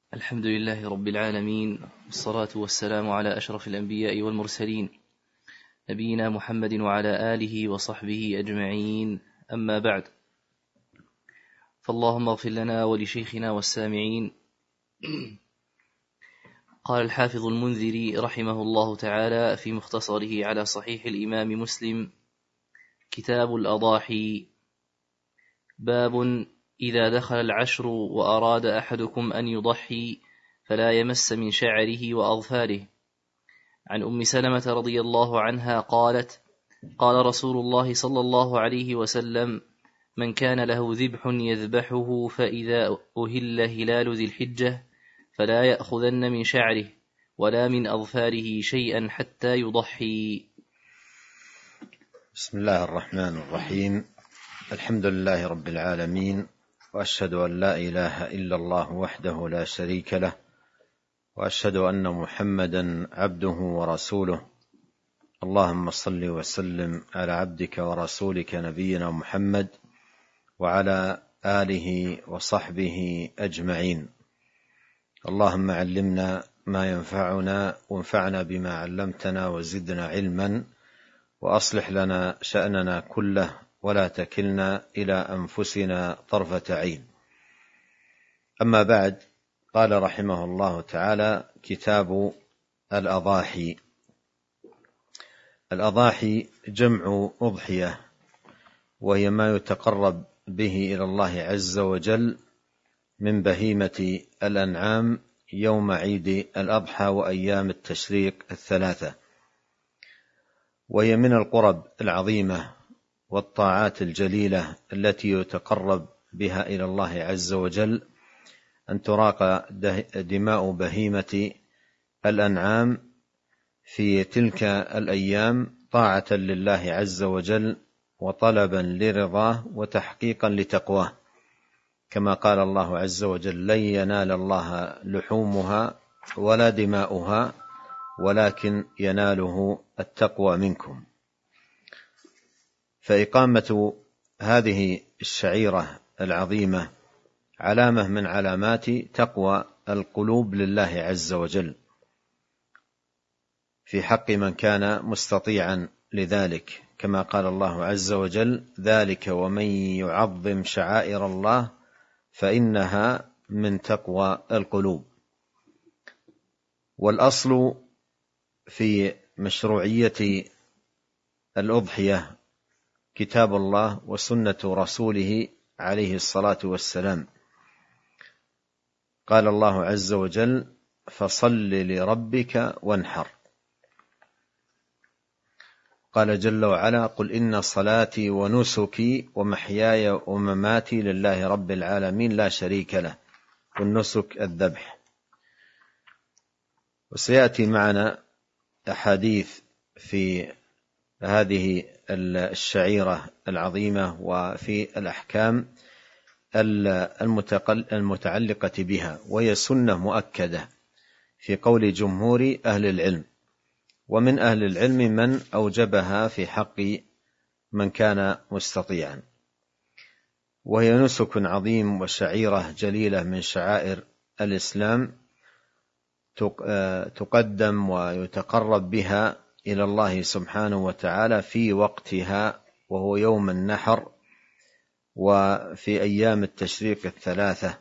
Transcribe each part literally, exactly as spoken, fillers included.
الحمد لله رب العالمين، والصلاة والسلام على أشرف الأنبياء والمرسلين، نبينا محمد وعلى آله وصحبه أجمعين. أما بعد، فاللهم اغفر لنا ولشيخنا والسامعين. قال الحافظ المنذري رحمه الله تعالى في مختصره على صحيح الإمام مسلم: كتاب الأضاحي. باب: إذا دخل العشر وأراد أحدكم أن يضحي فلا يمس من شعره وأظفاره. عن أم سلمة رضي الله عنها قالت: قال رسول الله صلى الله عليه وسلم: من كان له ذبح يذبحه فإذا أهل هلال ذي الحجة فلا يأخذن من شعره ولا من أظفاره شيئا حتى يضحي. بسم الله الرحمن الرحيم. الحمد لله رب العالمين، وأشهد أن لا إله إلا الله وحده لا شريك له، وأشهد أن محمدا عبده ورسوله. اللهم صل وسلم على عبدك ورسولك نبينا محمد وعلى آله وصحبه أجمعين. اللهم علمنا ما ينفعنا وانفعنا بما علمتنا وزدنا علما، وأصلح لنا شأننا كله ولا تكلنا إلى أنفسنا طرفة عين. أما بعد، قال رحمه الله تعالى: كتاب الأضاحي. الأضاحي جمع أضحية، وهي ما يتقرب به إلى الله عز وجل من بهيمة الأنعام يوم عيد الأضحى وأيام التشريق الثلاثة، وهي من القرب العظيمة والطاعات الجليلة التي يتقرب بها إلى الله عز وجل أن تراق دماء بهيمة الأنعام في تلك الأيام طاعة لله عز وجل وطلبا لرضاه وتحقيقا لتقواه، كما قال الله عز وجل: لن ينال الله لحومها ولا دماؤها ولكن يناله التقوى منكم. فإقامة هذه الشعيرة العظيمة علامة من علامات تقوى القلوب لله عز وجل في حق من كان مستطيعا لذلك، كما قال الله عز وجل: ذلك ومن يعظم شعائر الله فإنها من تقوى القلوب. والأصل في مشروعية الأضحية كتاب الله وسنة رسوله عليه الصلاة والسلام. قال الله عز وجل: فصل لربك وانحر. قال جل وعلا: قل إن صلاتي ونسكي ومحياي ومماتي لله رب العالمين لا شريك له. والنسك الذبح. وسيأتي معنا أحاديث في هذه الشعيرة العظيمة وفي الأحكام المتعلقة بها، وهي سنة مؤكدة في قول جمهور أهل العلم، ومن أهل العلم من أوجبها في حق من كان مستطيعا. وهي نسك عظيم وشعيرة جليلة من شعائر الإسلام تقدم ويتقرب بها إلى الله سبحانه وتعالى في وقتها، وهو يوم النحر وفي أيام التشريق الثلاثة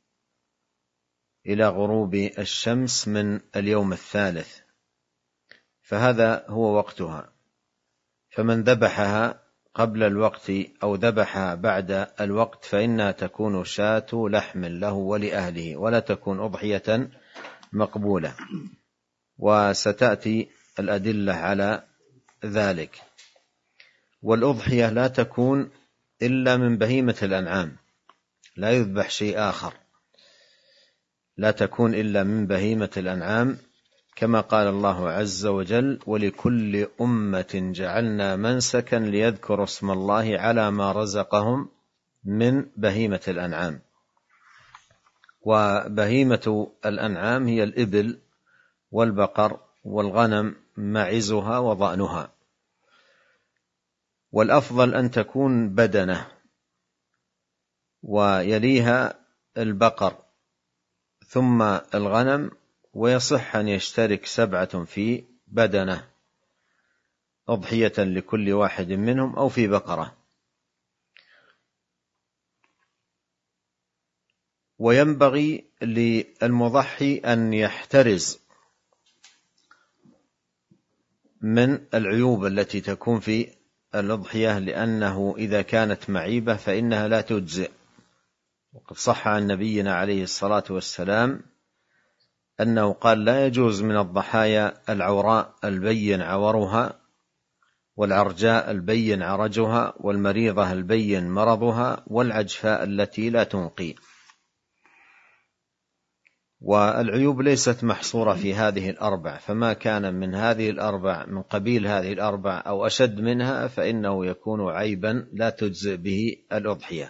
إلى غروب الشمس من اليوم الثالث، فهذا هو وقتها. فمن ذبحها قبل الوقت أو ذبحها بعد الوقت فإنها تكون شاة لحم له ولأهله، ولا تكون أضحية مقبولة، وستأتي الأدلة على ذلك. والأضحية لا تكون إلا من بهيمة الأنعام، لا يذبح شيء آخر، لا تكون إلا من بهيمة الأنعام، كما قال الله عز وجل: ولكل أمة جعلنا منسكا ليذكروا اسم الله على ما رزقهم من بهيمة الأنعام. وبهيمة الأنعام هي الإبل والبقر والغنم معزها وضأنها. والأفضل أن تكون بدنة، ويليها البقر، ثم الغنم، ويصح أن يشترك سبعة في بدنة أضحية لكل واحد منهم أو في بقرة. وينبغي للمضحي أن يحترز من العيوب التي تكون في الأضحية، لأنه إذا كانت معيبة فإنها لا تجزئ. وقد صح عن نبينا عليه الصلاة والسلام أنه قال: لا يجوز من الضحايا العوراء البين عورها، والعرجاء البين عرجها، والمريضة البين مرضها، والعجفاء التي لا تنقي. والعيوب ليست محصورة في هذه الأربع، فما كان من هذه الأربع من قبيل هذه الأربع أو أشد منها فإنه يكون عيبا لا تجزئ به الأضحية.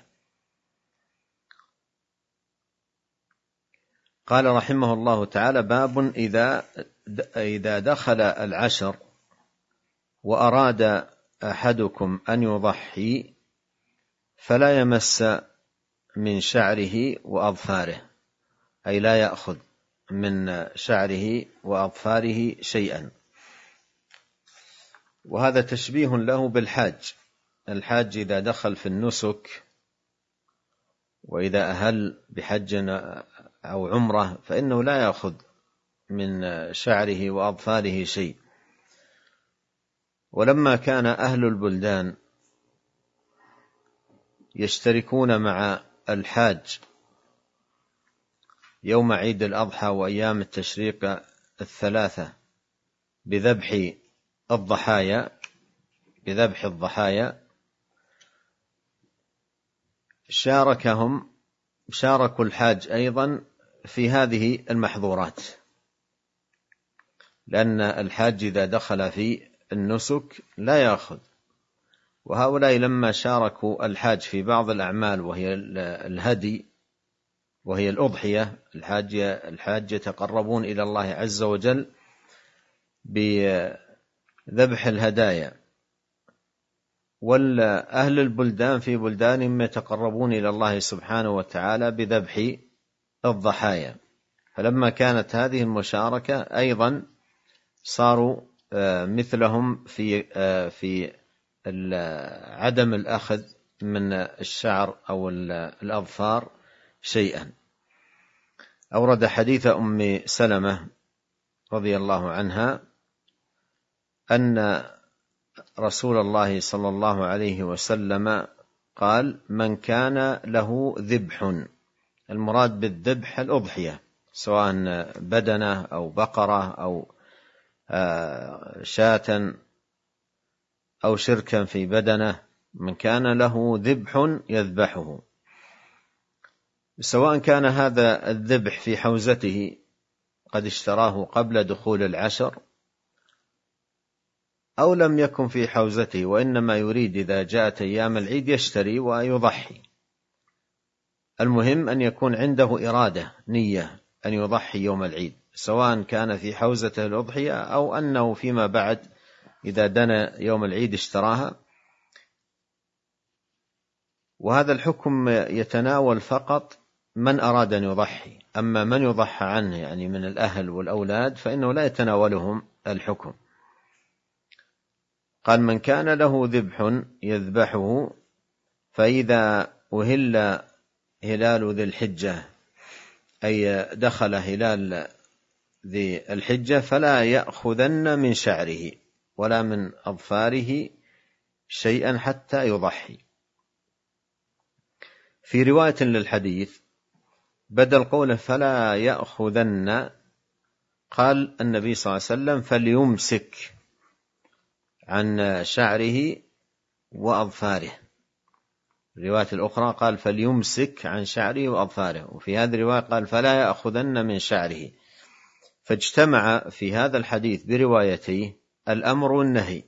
قال رحمه الله تعالى: باب إذا إذا دخل العشر وأراد أحدكم أن يضحي فلا يمس من شعره وأظفاره، أي لا يأخذ من شعره وأظفاره شيئا. وهذا تشبيه له بالحاج. الحاج إذا دخل في النسك وإذا أهل بحج أو عمرة فإنه لا يأخذ من شعره وأظفاره شيء. ولما كان أهل البلدان يشتركون مع الحاج يوم عيد الأضحى وأيام التشريق الثلاثة بذبح الضحايا بذبح الضحايا شاركهم شاركوا الحاج أيضا في هذه المحظورات، لأن الحاج إذا دخل في النسك لا يأخذ. وهؤلاء لما شاركوا الحاج في بعض الأعمال وهي الهدي وهي الأضحية، الحاج الحاج يتقربون إلى الله عز وجل بذبح الهدايا، والأهل البلدان في بلدانهم يتقربون إلى الله سبحانه وتعالى بذبح الضحايا. فلما كانت هذه المشاركة أيضا صاروا مثلهم في في عدم الأخذ من الشعر أو الأظفار شيئا. أورد حديث أم سلمة رضي الله عنها أن رسول الله صلى الله عليه وسلم قال: من كان له ذبح، المراد بالذبح الأضحية، سواء بدنة أو بقرة أو شاة أو شركا في بدنة، من كان له ذبح يذبحه، سواء كان هذا الذبح في حوزته قد اشتراه قبل دخول العشر أو لم يكن في حوزته وإنما يريد إذا جاءت أيام العيد يشتري ويضحي. المهم أن يكون عنده إرادة نية أن يضحي يوم العيد، سواء كان في حوزته الأضحية أو أنه فيما بعد إذا دنا يوم العيد اشتراها. وهذا الحكم يتناول فقط من أراد أن يضحي، أما من يضحى عنه يعني من الأهل والأولاد فإنه لا يتناولهم الحكم. قال: من كان له ذبح يذبحه، فإذا أهل هلال ذي الحجة أي دخل هلال ذي الحجة فلا يأخذن من شعره ولا من أظفاره شيئا حتى يضحي. في رواية للحديث بدل قوله فلا يأخذن قال النبي صلى الله عليه وسلم: فليمسك عن شعره وأظفاره. الرواية الأخرى قال: فليمسك عن شعره وأظفاره. وفي هذه الرواية قال: فلا يأخذن من شعره. فاجتمع في هذا الحديث بروايته الأمر والنهي،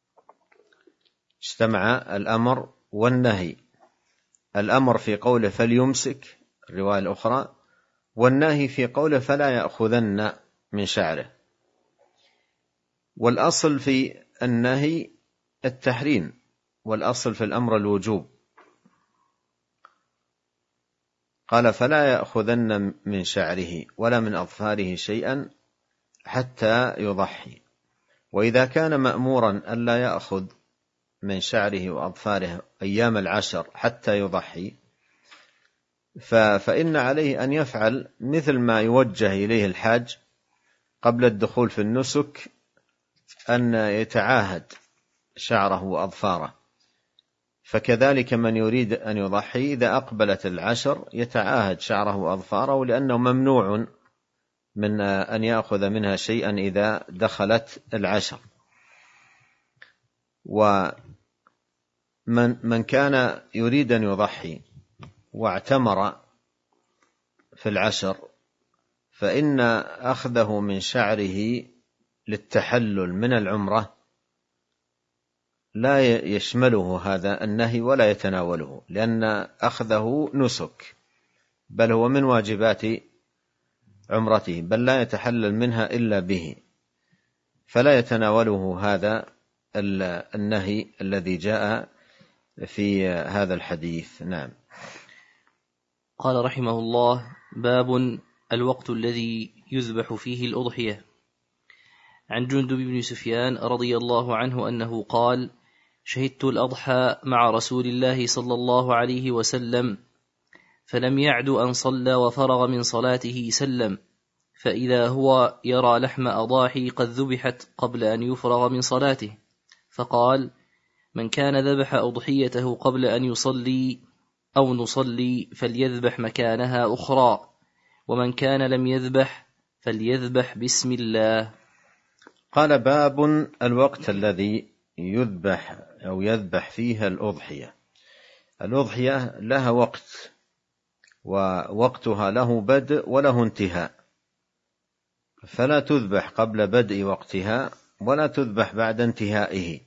اجتمع الأمر والنهي، الأمر في قوله فليمسك الرواية الأخرى، والنهي في قوله فلا يأخذن من شعره. والأصل في النهي التحريم، والأصل في الأمر الوجوب. قال فلا يأخذن من شعره ولا من أظفاره شيئا حتى يضحي. وإذا كان مأمورا ألا يأخذ من شعره وأظفاره أيام العشر حتى يضحي، فإن عليه أن يفعل مثل ما يوجه إليه الحاج قبل الدخول في النسك، أن يتعاهد شعره وأظفاره. فكذلك من يريد أن يضحي إذا أقبلت العشر يتعاهد شعره وأظفاره، لأنه ممنوع من أن يأخذ منها شيئا إذا دخلت العشر. ومن من كان يريد أن يضحي واعتمر في العشر، فإن أخذه من شعره للتحلل من العمرة لا يشمله هذا النهي ولا يتناوله، لأن أخذه نسك، بل هو من واجبات عمرته، بل لا يتحلل منها إلا به، فلا يتناوله هذا النهي الذي جاء في هذا الحديث. نعم. قال رحمه الله: باب الوقت الذي يذبح فيه الأضحية. عن جندب بن سفيان رضي الله عنه أنه قال: شهدت الأضحى مع رسول الله صلى الله عليه وسلم، فلم يعد أن صلى وفرغ من صلاته سلم، فإذا هو يرى لحم أضاحي قد ذبحت قبل أن يفرغ من صلاته، فقال: من كان ذبح أضحيته قبل أن يصلي أو نصلي فليذبح مكانها أخرى، ومن كان لم يذبح فليذبح بسم الله. قال: باب الوقت الذي يذبح أو يذبح فيها الأضحية. الأضحية لها وقت، ووقتها له بدء وله انتهاء، فلا تذبح قبل بدء وقتها ولا تذبح بعد انتهائه،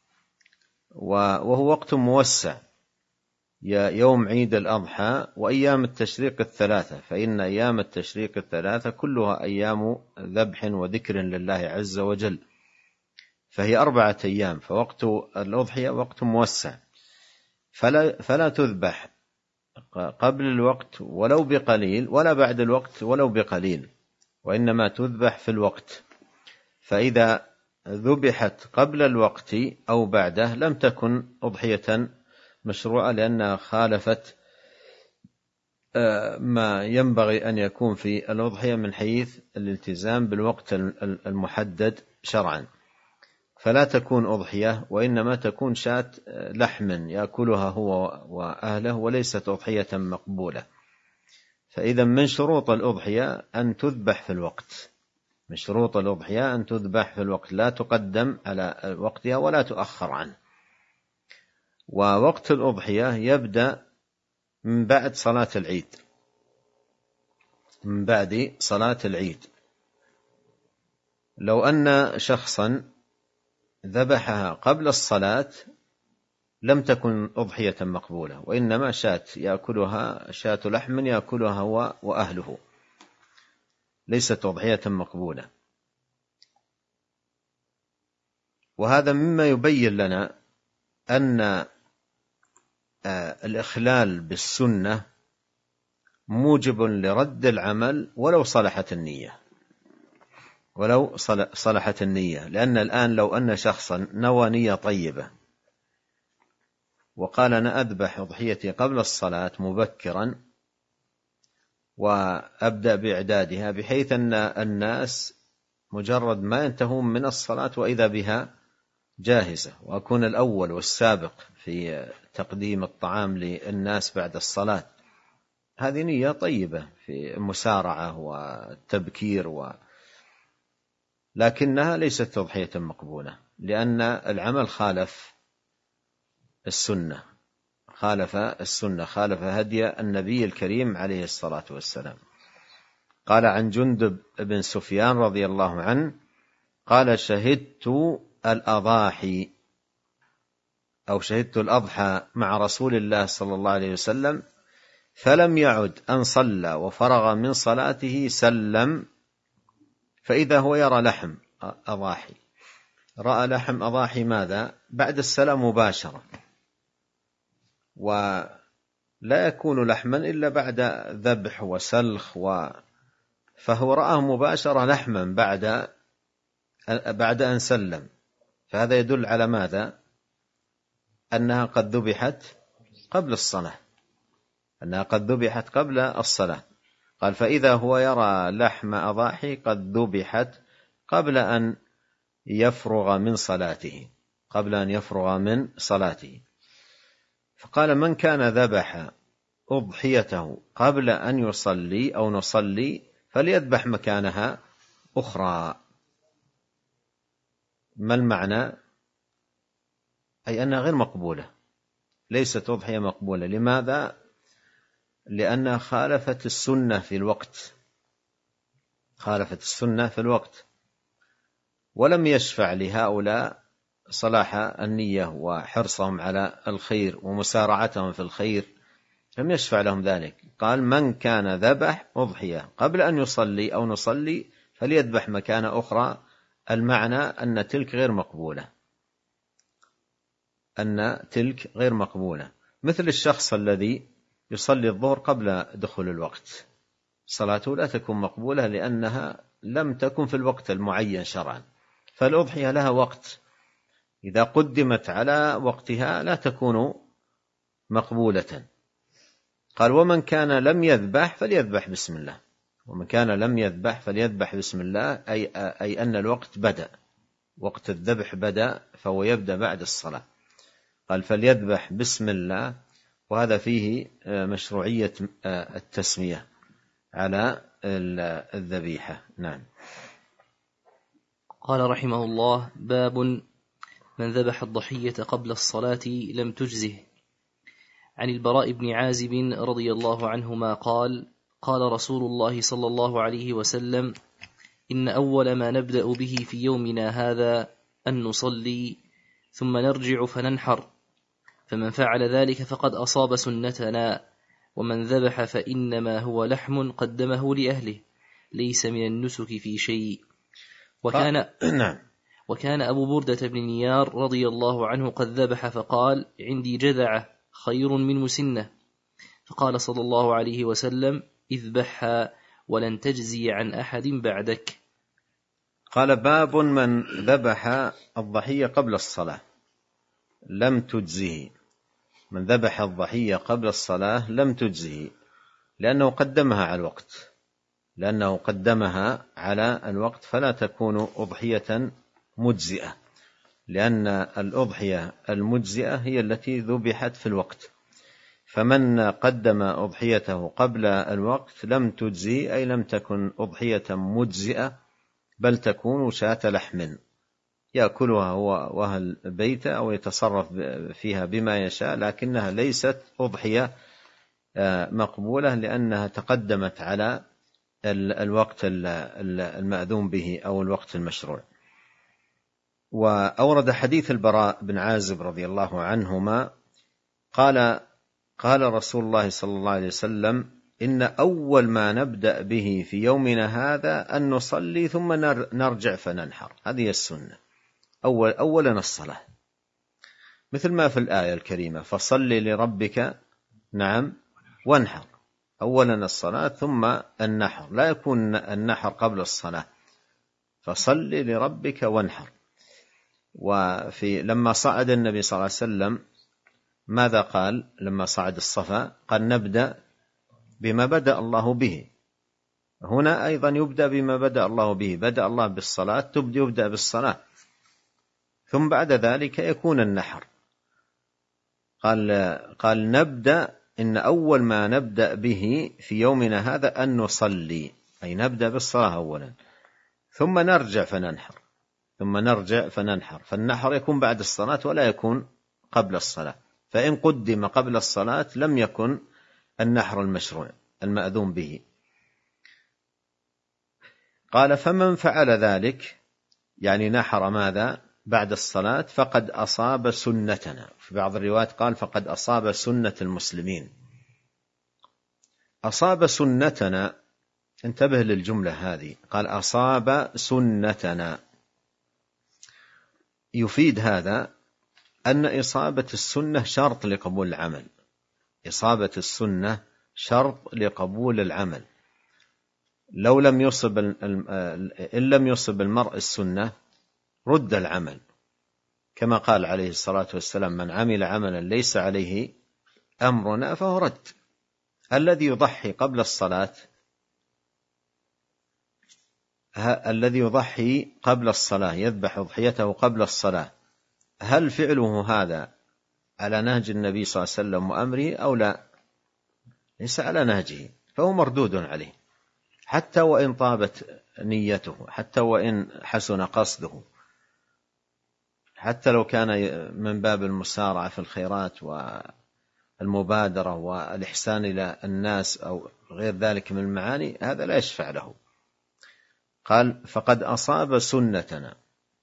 وهو وقت موسع، يوم عيد الأضحى وأيام التشريق الثلاثة، فإن أيام التشريق الثلاثة كلها أيام ذبح وذكر لله عز وجل، فهي أربعة أيام، فوقت الأضحية وقت موسع، فلا, فلا تذبح قبل الوقت ولو بقليل ولا بعد الوقت ولو بقليل، وإنما تذبح في الوقت. فإذا ذبحت قبل الوقت أو بعده لم تكن أضحية مشروعة، لأنها خالفت ما ينبغي أن يكون في الأضحية من حيث الالتزام بالوقت المحدد شرعا، فلا تكون أضحية، وإنما تكون شاة لحم يأكلها هو وأهله، وليست أضحية مقبولة. فإذا من شروط الأضحية أن تذبح في الوقت، من شروط الأضحية أن تذبح في الوقت، لا تقدم على وقتها ولا تؤخر عنه. ووقت الأضحية يبدأ من بعد صلاة العيد، من بعد صلاة العيد. لو أن شخصا ذبحها قبل الصلاة لم تكن أضحية مقبولة، وإنما شاة يأكلها، شاة لحم يأكلها هو وأهله، ليست أضحية مقبولة. وهذا مما يبين لنا أن الإخلال بالسنة موجب لرد العمل ولو صلحت النية، ولو صلحت النية. لأن الآن لو أن شخصا نوى نية طيبة وقال: أنا أذبح أضحيتي قبل الصلاة مبكرا وأبدأ بإعدادها، بحيث أن الناس مجرد ما ينتهون من الصلاة وإذا بها جاهزة، وأكون الأول والسابق في تقديم الطعام للناس بعد الصلاة، هذه نية طيبة في المسارعة والتبكير و... لكنها ليست تضحية مقبولة، لأن العمل خالف السنة، خالف السنة، خالف هدي النبي الكريم عليه الصلاة والسلام. قال عن جندب بن سفيان رضي الله عنه قال: شهدت الأضاحي أو شهدت الأضحى مع رسول الله صلى الله عليه وسلم، فلم يعد أن صلى وفرغ من صلاته سلم، فإذا هو يرى لحم أضاحي، رأى لحم أضاحي ماذا؟ بعد السلام مباشرة، ومن لا يكون لحما إلا بعد ذبح وسلخ و... فهو رآه مباشرة لحما بعد بعد أن سلم، فهذا يدل على ماذا؟ أنها قد ذبحت قبل الصلاة، أنها قد ذبحت قبل الصلاة. قال فإذا هو يرى لحم أضاحي قد ذبحت قبل أن يفرغ من صلاته، قبل أن يفرغ من صلاته. فقال من كان ذبح أضحيته قبل أن يصلي أو نصلي فليذبح مكانها أخرى. ما المعنى؟ أي أنها غير مقبولة، ليست أضحية مقبولة. لماذا؟ لأنها خالفت السنة في الوقت، خالفت السنة في الوقت، ولم يشفع لهؤلاء صلاح النية وحرصهم على الخير ومسارعتهم في الخير، لم يشفع لهم ذلك. قال من كان ذبح أضحية قبل أن يصلي أو نصلي فليذبح مكان أخرى. المعنى أن تلك غير مقبولة، أن تلك غير مقبولة. مثل الشخص الذي يصلي الظهر قبل دخول الوقت، صلاته لا تكون مقبولة لأنها لم تكن في الوقت المعين شرعا. فالأضحية لها وقت، إذا قدمت على وقتها لا تكون مقبولة. قال ومن كان لم يذبح فليذبح بسم الله، ومن كان لم يذبح فليذبح بسم الله، أي, أي أن الوقت بدأ، وقت الذبح بدأ، فهو يبدأ بعد الصلاة. قال فليذبح بسم الله، وهذا فيه مشروعية التسمية على الذبيحة. نعم. قال رحمه الله: باب من ذبح الضحية قبل الصلاة لم تجزه. عن البراء بن عازب رضي الله عنهما قال: قال رسول الله صلى الله عليه وسلم: إن أول ما نبدأ به في يومنا هذا أن نصلي ثم نرجع فننحر، فمن فعل ذلك فقد أصاب سنتنا، ومن ذبح فإنما هو لحم قدمه لأهله، ليس من النسك في شيء. وكان وكان أبو بردة بن نيار رضي الله عنه قد ذبح فقال: عندي جذعة خير من مسنة، فقال صلى الله عليه وسلم: اذبحها ولن تجزي عن أحد بعدك. قال باب من ذبح الضحية قبل الصلاة لم تجزه. من ذبح الضحية قبل الصلاة لم تجزه لأنه قدمها على الوقت، لأنه قدمها على الوقت فلا تكون أضحية مجزئة، لأن الأضحية المجزئة هي التي ذبحت في الوقت. فمن قدم أضحيته قبل الوقت لم تجزي، أي لم تكن أضحية مجزئة، بل تكون شاة لحم يأكلها هو وأهل البيت أو يتصرف فيها بما يشاء، لكنها ليست أضحية مقبولة لأنها تقدمت على الوقت المأذون به أو الوقت المشروع. وأورد حديث البراء بن عازب رضي الله عنهما قال: قال رسول الله صلى الله عليه وسلم: إن أول ما نبدأ به في يومنا هذا أن نصلي ثم نرجع فننحر. هذه السنة، أول أولا الصلاة، مثل ما في الآية الكريمة: فصل لربك نعم وانحر. أولا الصلاة ثم النحر، لا يكون النحر قبل الصلاة. فصل لربك وانحر. وفي لما صعد النبي صلى الله عليه وسلم ماذا قال لما صعد الصفا؟ قال: نبدأ بما بدأ الله به. هنا أيضا يبدأ بما بدأ الله به، بدأ الله بالصلاة، تبدأ يبدأ بالصلاة، ثم بعد ذلك يكون النحر. قال قال نبدأ إن أول ما نبدأ به في يومنا هذا أن نصلي، أي نبدأ بالصلاة أولا، ثم نرجع فننحر، ثم نرجع فننحر. فالنحر يكون بعد الصلاة ولا يكون قبل الصلاة، فإن قدم قبل الصلاة لم يكن النحر المشروع المأذون به. قال: فمن فعل ذلك، يعني نحر ماذا؟ بعد الصلاة، فقد أصاب سنتنا. في بعض الروايات قال: فقد أصاب سنة المسلمين. أصاب سنتنا، انتبه للجملة هذه، قال: أصاب سنتنا. يفيد هذا أن إصابة السنة شرط لقبول العمل، إصابة السنة شرط لقبول العمل. لو لم يصب إن لم يصب المرء السنة رد العمل، كما قال عليه الصلاة والسلام: من عمل عملا ليس عليه أمرنا فهو رد. الذي يضحي قبل الصلاة الذي يضحي قبل الصلاة يذبح أضحيته قبل الصلاة، هل فعله هذا على نهج النبي صلى الله عليه وسلم وأمره أو لا؟ ليس على نهجه، فهو مردود عليه، حتى وإن طابت نيته، حتى وإن حسن قصده، حتى لو كان من باب المسارعة في الخيرات والمبادرة والإحسان إلى الناس أو غير ذلك من المعاني، هذا لا يشفع له. قال: فقد أصاب سنتنا.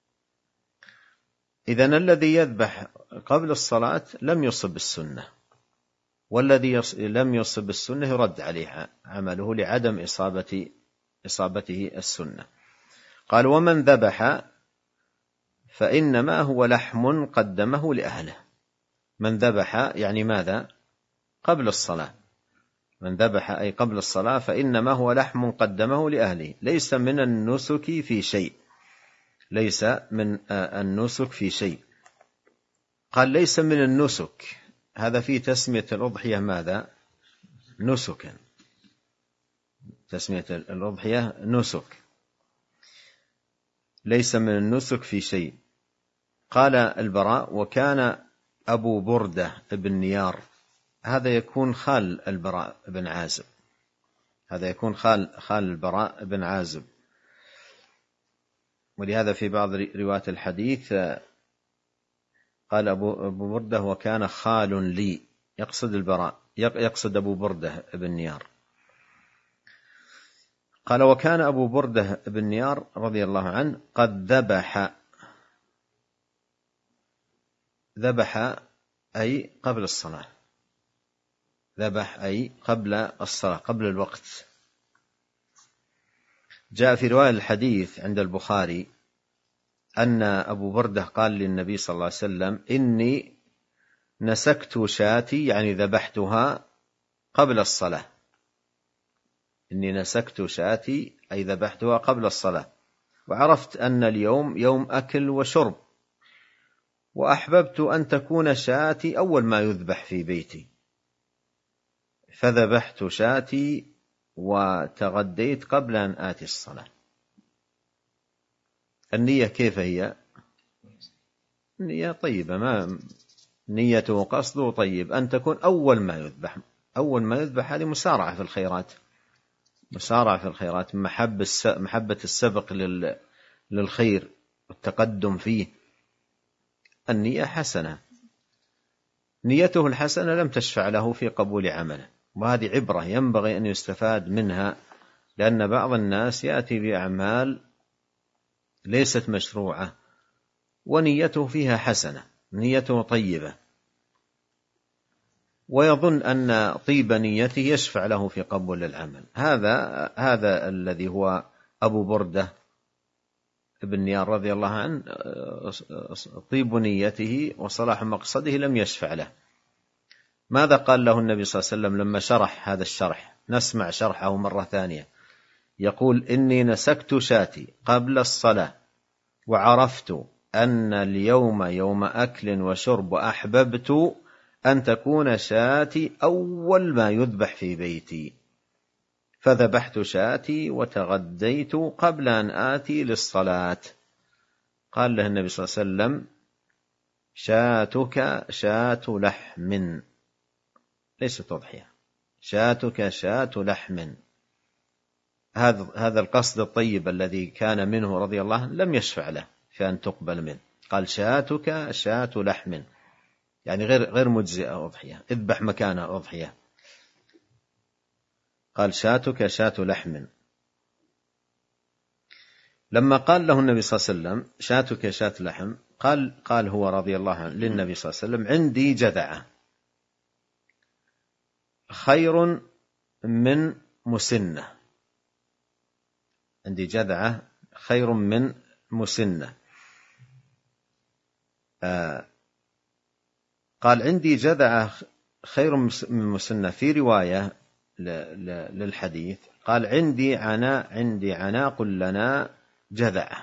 إذن الذي يذبح قبل الصلاة لم يصب السنة، والذي لم يصب السنة يرد عليه عمله لعدم إصابة إصابته السنة. قال: ومن ذبح فإنما هو لحم قدمه لأهله. من ذبح يعني ماذا؟ قبل الصلاة. من ذبح أي قبل الصلاة فإنما هو لحم قدمه لأهله، ليس من النسك في شيء، ليس من النسك في شيء. قال: ليس من النسك، هذا في تسمية الأضحية ماذا؟ نسكا، تسمية الأضحية نسك، ليس من النسك في شيء. قال البراء: وكان أبو بردة بن نيار، هذا يكون خال البراء بن عازب، هذا يكون خال خال البراء بن عازب، ولهذا في بعض روايات الحديث قال أبو بردة: وكان خال لي، يقصد البراء، يقصد أبو بردة بن نيار. قال: وكان أبو بردة بن نيار رضي الله عنه قد ذبح، ذبح أي قبل الصلاة، ذبح أي قبل الصلاة، قبل الوقت. جاء في رواية الحديث عند البخاري أن أبو بردة قال للنبي صلى الله عليه وسلم: إني نسكت شاتي، يعني ذبحتها قبل الصلاة، إني نسكت شاتي أي ذبحتها قبل الصلاة، وعرفت أن اليوم يوم أكل وشرب، وأحببت أن تكون شاتي أول ما يذبح في بيتي، فذبحت شاتي وتغديت قبل أن آتي الصلاة. النية كيف هي؟ النية طيبة، ما نيته قصده طيب، أن تكون أول ما يذبح، أول ما يذبح هذه مسارعة في الخيرات، مسارعة في الخيرات، محبة السبق للخير والتقدم فيه. النية حسنة، نيته الحسنة لم تشفع له في قبول عمله، وهذه عبرة ينبغي أن يستفاد منها، لأن بعض الناس يأتي بأعمال ليست مشروعة ونيته فيها حسنة، نيته طيبة، ويظن أن طيب نيته يشفع له في قبول العمل. هذا هذا الذي هو أبو بردة ابن نيار رضي الله عنه، طيب نيته وصلاح مقصده لم يشفع له. ماذا قال له النبي صلى الله عليه وسلم لما شرح هذا الشرح؟ نسمع شرحه مرة ثانية. يقول: إني نسكت شاتي قبل الصلاة، وعرفت أن اليوم يوم أكل وشرب، وأحببت أن تكون شاتي أول ما يذبح في بيتي، فذبحت شاتي وتغديت قبل أن آتي للصلاة. قال له النبي صلى الله عليه وسلم: شاتك شات لحم، ليست أضحية، شاتك شات لحم. هذا هذا القصد الطيب الذي كان منه رضي الله عنه لم يشفع له في أن تقبل منه. قال: شاتك شات لحم، يعني غير غير مجزئة أضحية، اذبح مكانها أضحية. قال: شاتك شات لحم. لما قال له النبي صلى الله عليه وسلم: شاتك شات لحم، قال قال هو رضي الله عنه للنبي صلى الله عليه وسلم: عندي جذعة خير من مسنة، عندي جذعة خير من مسنة. آه قال: عندي جذعة خير من مسنة في رواية للحديث قال عندي عناء عندي عناق لنا جذعة.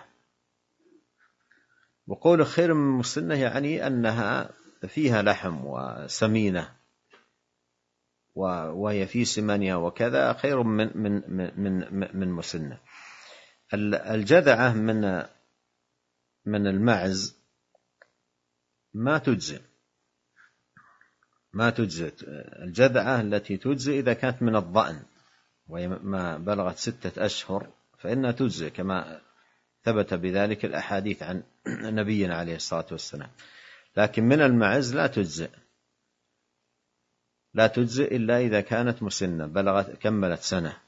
وقول خير من مسنة يعني أنها فيها لحم وسمينة وهي في سمانها وكذا، خير من من من من مسنة. الجذعة من من المعز ما تجزئ ما تجزئ الجذعة التي تجزئ إذا كانت من الضأن وما بلغت ستة أشهر فإنها تجزئ، كما ثبت بذلك الأحاديث عن نبينا عليه الصلاة والسلام. لكن من المعز لا تجزئ لا تجزئ إلا إذا كانت مسنة بلغت كملت سنة.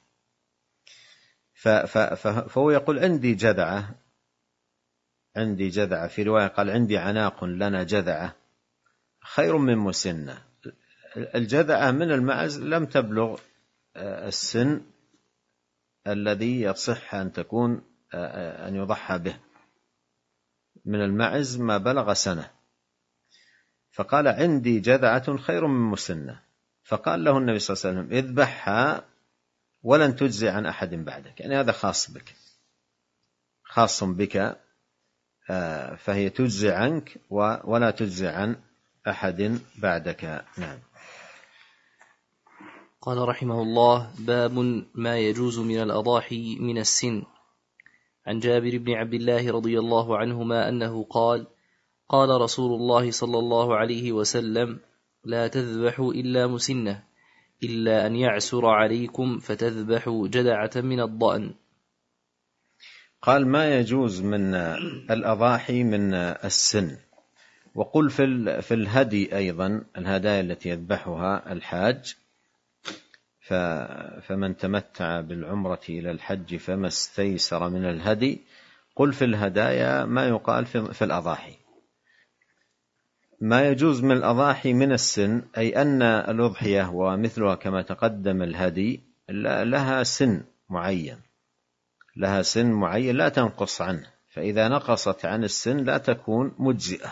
فهو يقول عندي جذعة عندي جذعة في رواية قال عندي عناق لنا جذعة خير من مسنة. الجذعة من المعز لم تبلغ السن الذي يصح أن تكون أن يضحى به، من المعز ما بلغ سنة. فقال عندي جذعة خير من مسنة، فقال له النبي صلى الله عليه وسلم اذبحها ولن تجزي عن أحد بعدك، يعني هذا خاص بك خاص بك، فهي تجزي عنك ولا تجزي عن أحد بعدك. نعم. قال رحمه الله: باب ما يجوز من الأضاحي من السن. عن جابر بن عبد الله رضي الله عنهما أنه قال: قال رسول الله صلى الله عليه وسلم: لا تذبحوا إلا مسنة، إلا أن يعسر عليكم فتذبحوا جدعة من الضأن. قال ما يجوز من الأضاحي من السن. وقل في الهدي أيضا، الهدايا التي يذبحها الحاج، فمن تمتع بالعمرة إلى الحج فما استيسر من الهدي. قل في الهدايا ما يقال في الأضاحي. ما يجوز من الأضاحي من السن أي أن الأضحية ومثلها كما تقدم الهدي لها سن معين لها سن معين لا تنقص عنه، فإذا نقصت عن السن لا تكون مجزئة.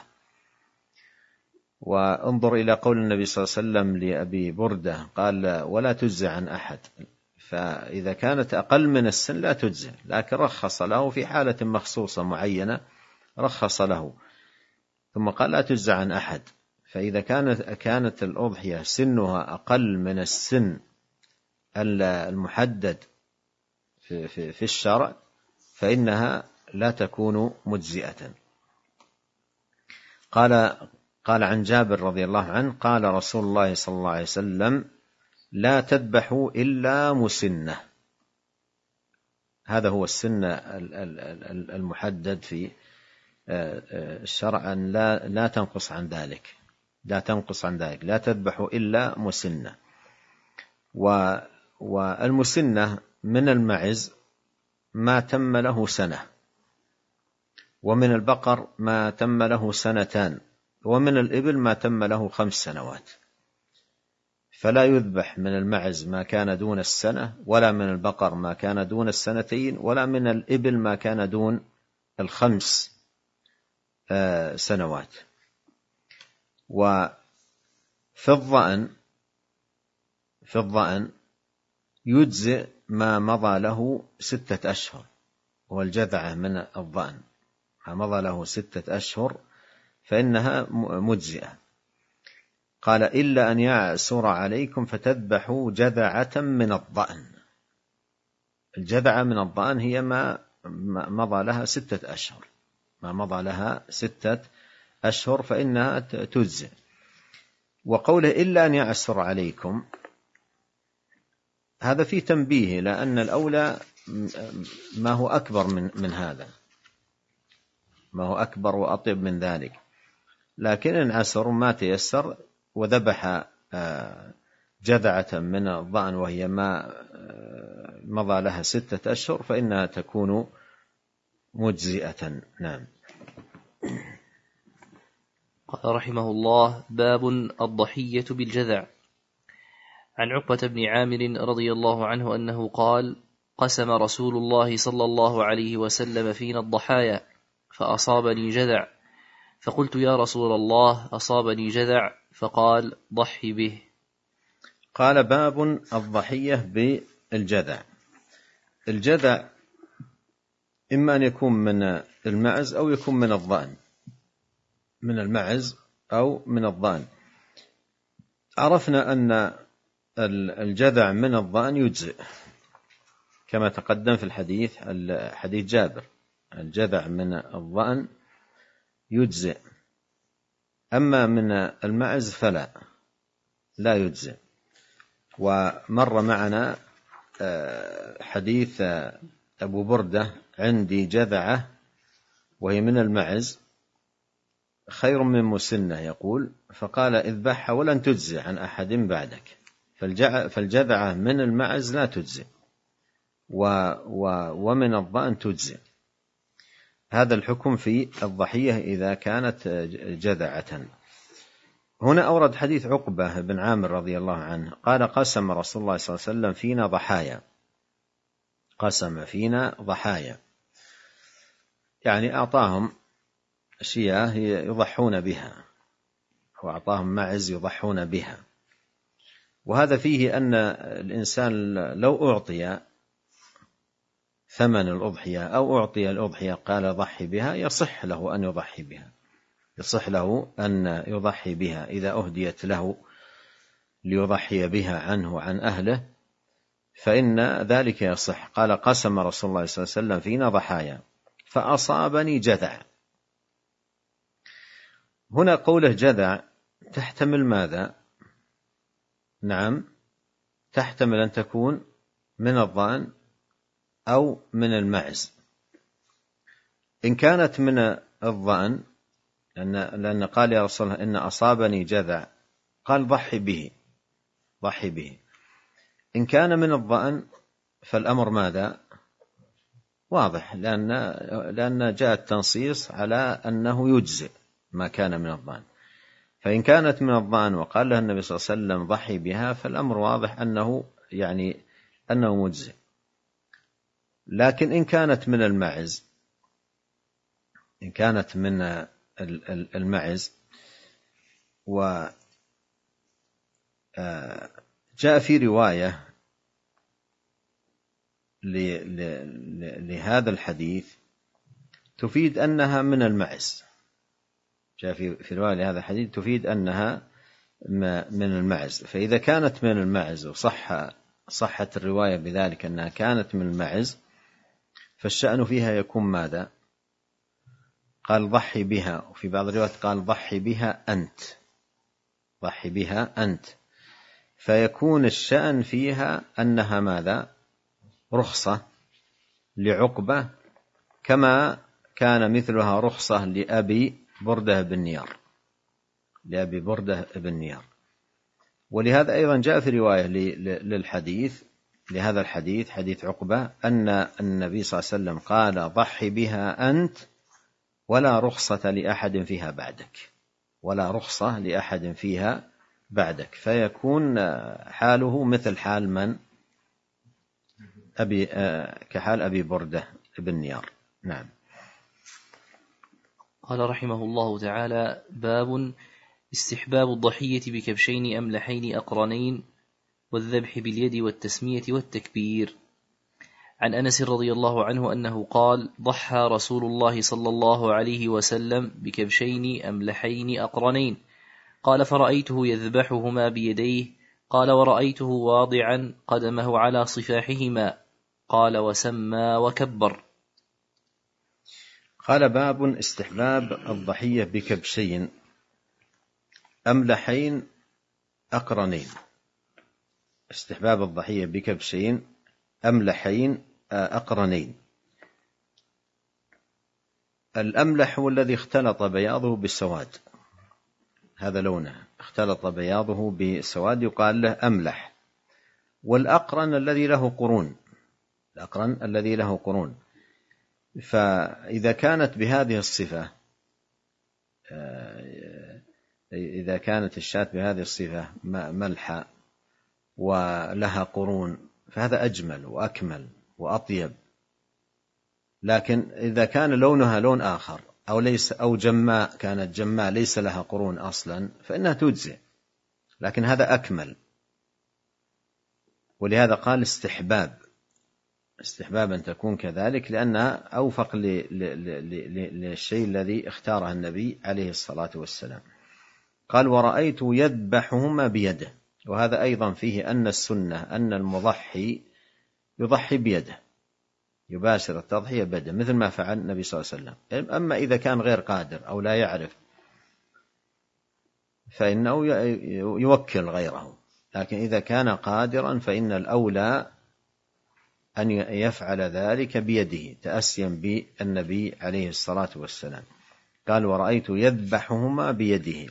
وانظر إلى قول النبي صلى الله عليه وسلم لأبي بردة قال: ولا تجزى عن أحد. فإذا كانت أقل من السن لا تجزى، لكن رخص له في حالة مخصوصة معينة، رخص له ثم قال لا تجزى عن أحد. فإذا كانت كانت الأضحية سنها أقل من السن المحدد في, في, في الشرع فإنها لا تكون مجزئة. قال قال عن جابر رضي الله عنه قال رسول الله صلى الله عليه وسلم: لا تذبحوا إلا مسنة. هذا هو السن المحدد في الشرع، أن لا لا تنقص عن ذلك لا تنقص عن ذلك لا تذبحوا إلا مسنة. والمسنة من المعز ما تم له سنة، ومن البقر ما تم له سنتان، ومن الإبل ما تم له خمس سنوات. فلا يذبح من المعز ما كان دون السنة، ولا من البقر ما كان دون السنتين، ولا من الإبل ما كان دون الخمس سنوات. وفي الضأن في الضأن يجزئ ما مضى له ستة أشهر، والجذعة من الضأن ما مضى له ستة أشهر فإنها مجزئة. قال: إلا أن يعسر عليكم فتذبحوا جذعة من الضأن. الجذعة من الضأن هي ما مضى لها ستة أشهر ما مضى لها ستة أشهر فإنها تجزئ. وقوله إلا أن يعسر عليكم هذا فيه تنبيه، لأن الأولى ما هو أكبر من من هذا ما هو أكبر وأطيب من ذلك. لكن إن عسر ما تيسر وذبح جذعة من الضأن وهي ما مضى لها ستة أشهر فإنها تكون مجزئة. نعم. قال رحمه الله: باب الضحية بالجذع. عن عقبة بن عامر رضي الله عنه أنه قال: قسم رسول الله صلى الله عليه وسلم فينا الضحايا فأصابني جذع، فقلت: يا رسول الله، أصابني جذع. فقال: ضحي به. قال باب الضحية بالجذع. الجذع إما أن يكون من المعز أو يكون من الضأن، من المعز أو من الضأن. عرفنا أن الجذع من الضأن يجزئ كما تقدم في الحديث حديث جابر، الجذع من الضأن يجزئ، أما من المعز فلا لا يجزئ. ومر معنا حديث أبو بردة عندي جذعة وهي من المعز خير من مسنة يقول، فقال اذبحها ولن تجزئ عن أحد بعدك، فالجذعة من المعز لا تجزئ ومن الضأن تجزئ. هذا الحكم في الضحية إذا كانت جذعة. هنا أورد حديث عقبة بن عامر رضي الله عنه قال قسم رسول الله صلى الله عليه وسلم فينا ضحايا، قسم فينا ضحايا يعني أعطاهم أشياء يضحون بها، وأعطاهم معز يضحون بها. وهذا فيه أن الإنسان لو أعطي ثمن الأضحية أو أعطي الأضحية قال ضحي بها يصح له أن يضحي بها، يصح له أن يضحي بها إذا أهديت له ليضحي بها عنه وعن أهله، فإن ذلك يصح. قال قسم رسول الله صلى الله عليه وسلم فينا ضحايا فأصابني جذع. هنا قوله جذع تحتمل ماذا؟ نعم، تحتمل أن تكون من الضأن أو من المعز. إن كانت من الضأن لأن, لأن قال يا رسول الله إن أصابني جذع، قال ضحي به ضحي به. إن كان من الضأن فالأمر ماذا؟ واضح، لأن, لأن جاء التنصيص على أنه يجزئ ما كان من الضأن. فإن كانت من الضأن وقال لها النبي صلى الله عليه وسلم ضحي بها فالأمر واضح أنه يعني أنه مجزئ. لكن إن كانت من المعز، إن كانت من المعز وجاء في رواية لهذا الحديث تفيد أنها من المعز، جاء في رواية لهذا الحديث تفيد أنها من المعز. فإذا كانت من المعز وصح صحت الرواية بذلك أنها كانت من المعز فالشأن فيها يكون ماذا؟ قال ضحي بها، وفي بعض الروايات قال ضحي بها أنت، ضحي بها أنت، فيكون الشأن فيها أنها ماذا؟ رخصة لعقبة، كما كان مثلها رخصة لأبي بردة بن نيار، لأبي بردة بن نيار. ولهذا أيضا جاء في رواية للحديث لهذا الحديث حديث عقبة أن النبي صلى الله عليه وسلم قال ضحي بها أنت ولا رخصة لأحد فيها بعدك، ولا رخصة لأحد فيها بعدك، فيكون حاله مثل حال من؟ أبي كحال أبي بردة بن نيار. نعم. قال رحمه الله تعالى: باب استحباب الضحية بكبشين أملحين أقرنين والذبح باليد والتسمية والتكبير. عن أنس رضي الله عنه أنه قال: ضحى رسول الله صلى الله عليه وسلم بكبشين أملحين أقرنين. قال: فرأيته يذبحهما بيديه. قال: ورأيته واضعا قدمه على صفاحهما. قال: وسمى وكبر. قال: باب استحباب الضحية بكبشين أملحين أقرنين. استحباب الضحية بكبشين أملحين أقرنين. الأملح هو الذي اختلط بياضه بالسواد، هذا لونه اختلط بياضه بالسواد يقال له أملح. والأقرن الذي له قرون، الأقرن الذي له قرون. فإذا كانت بهذه الصفة، إذا كانت الشاة بهذه الصفة ملحة ولها قرون فهذا أجمل وأكمل وأطيب. لكن إذا كان لونها لون آخر أو ليس أو جماء، كانت جماء ليس لها قرون أصلا، فإنها تجزئ، لكن هذا أكمل. ولهذا قال استحباب استحباب أن تكون كذلك، لأنها أوفق للشيء الذي اختاره النبي عليه الصلاة والسلام. قال ورأيت يذبحهما بيده، وهذا أيضا فيه أن السنة أن المضحي يضحي بيده، يباشر التضحية بيده مثل ما فعل النبي صلى الله عليه وسلم. أما إذا كان غير قادر أو لا يعرف فإنه يوكل غيره، لكن إذا كان قادرا فإن الأولى أن يفعل ذلك بيده تأسيا بالنبي عليه الصلاة والسلام. قال ورأيت يذبحهما بيده،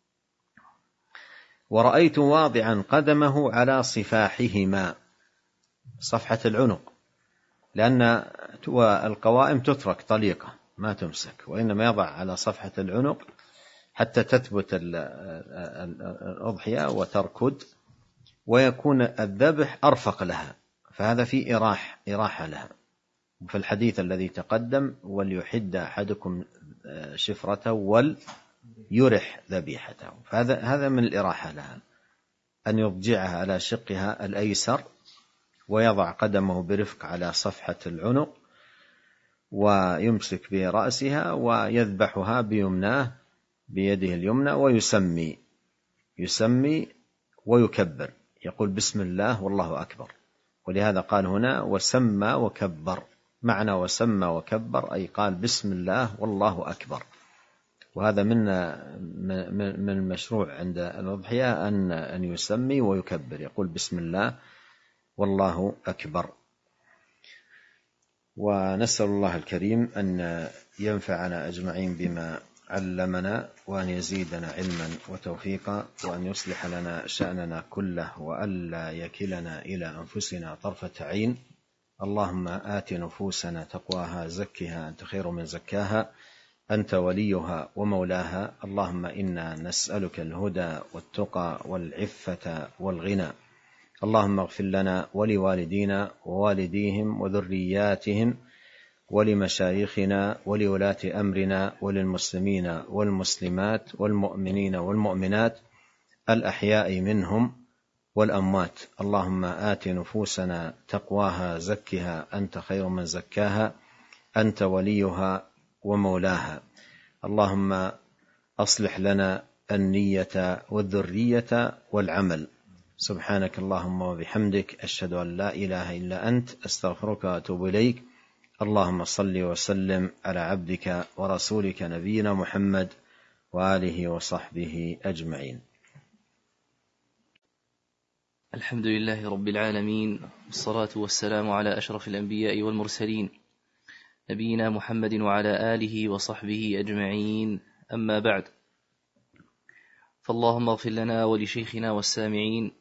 ورأيت واضعا قدمه على صفاحهما، صفحة العنق، لأن القوائم تترك طليقة ما تمسك، وإنما يضع على صفحة العنق حتى تثبت الأضحية وتركض، ويكون الذبح أرفق لها، فهذا فيه إراح إراحة لها. وفي الحديث الذي تقدم وليحد أحدكم شفرته وليرح ذبيحته، فهذا هذا من الإراحة لها، أن يضجعها على شقها الأيسر ويضع قدمه برفق على صفحة العنق ويمسك برأسها ويذبحها بيمناه بيده اليمنى، ويسمي يسمي ويكبر، يقول بسم الله والله أكبر. ولهذا قال هنا وسمى وكبر، معنى وسمى وكبر أي قال بسم الله والله أكبر. وهذا من من المشروع عند الأضحية أن أن يسمي ويكبر، يقول بسم الله والله أكبر. ونسأل الله الكريم أن ينفعنا أجمعين بما علمنا، وأن يزيدنا علما وتوفيقا، وأن يصلح لنا شأننا كله، وألا يكلنا إلى أنفسنا طرفة عين. اللهم آت نفوسنا تقواها زكها أنت خير من زكاها أنت وليها ومولاها. اللهم إنا نسألك الهدى والتقى والعفة والغنى. اللهم اغفر لنا ولوالدينا ووالديهم وذرياتهم ولمشايخنا ولولاة أمرنا وللمسلمين والمسلمات والمؤمنين والمؤمنات الأحياء منهم والأموات. اللهم آت نفوسنا تقواها زكها أنت خير من زكاها أنت وليها ومولاها. اللهم أصلح لنا النية والذرية والعمل. سبحانك اللهم وبحمدك، أشهد أن لا إله إلا أنت، أستغفرك وأتوب إليك. اللهم صل وسلم على عبدك ورسولك نبينا محمد وآله وصحبه أجمعين. الحمد لله رب العالمين، والصلاة والسلام على أشرف الأنبياء والمرسلين نبينا محمد وعلى آله وصحبه أجمعين. أما بعد، فاللهم اغفر لنا ولشيخنا والسامعين.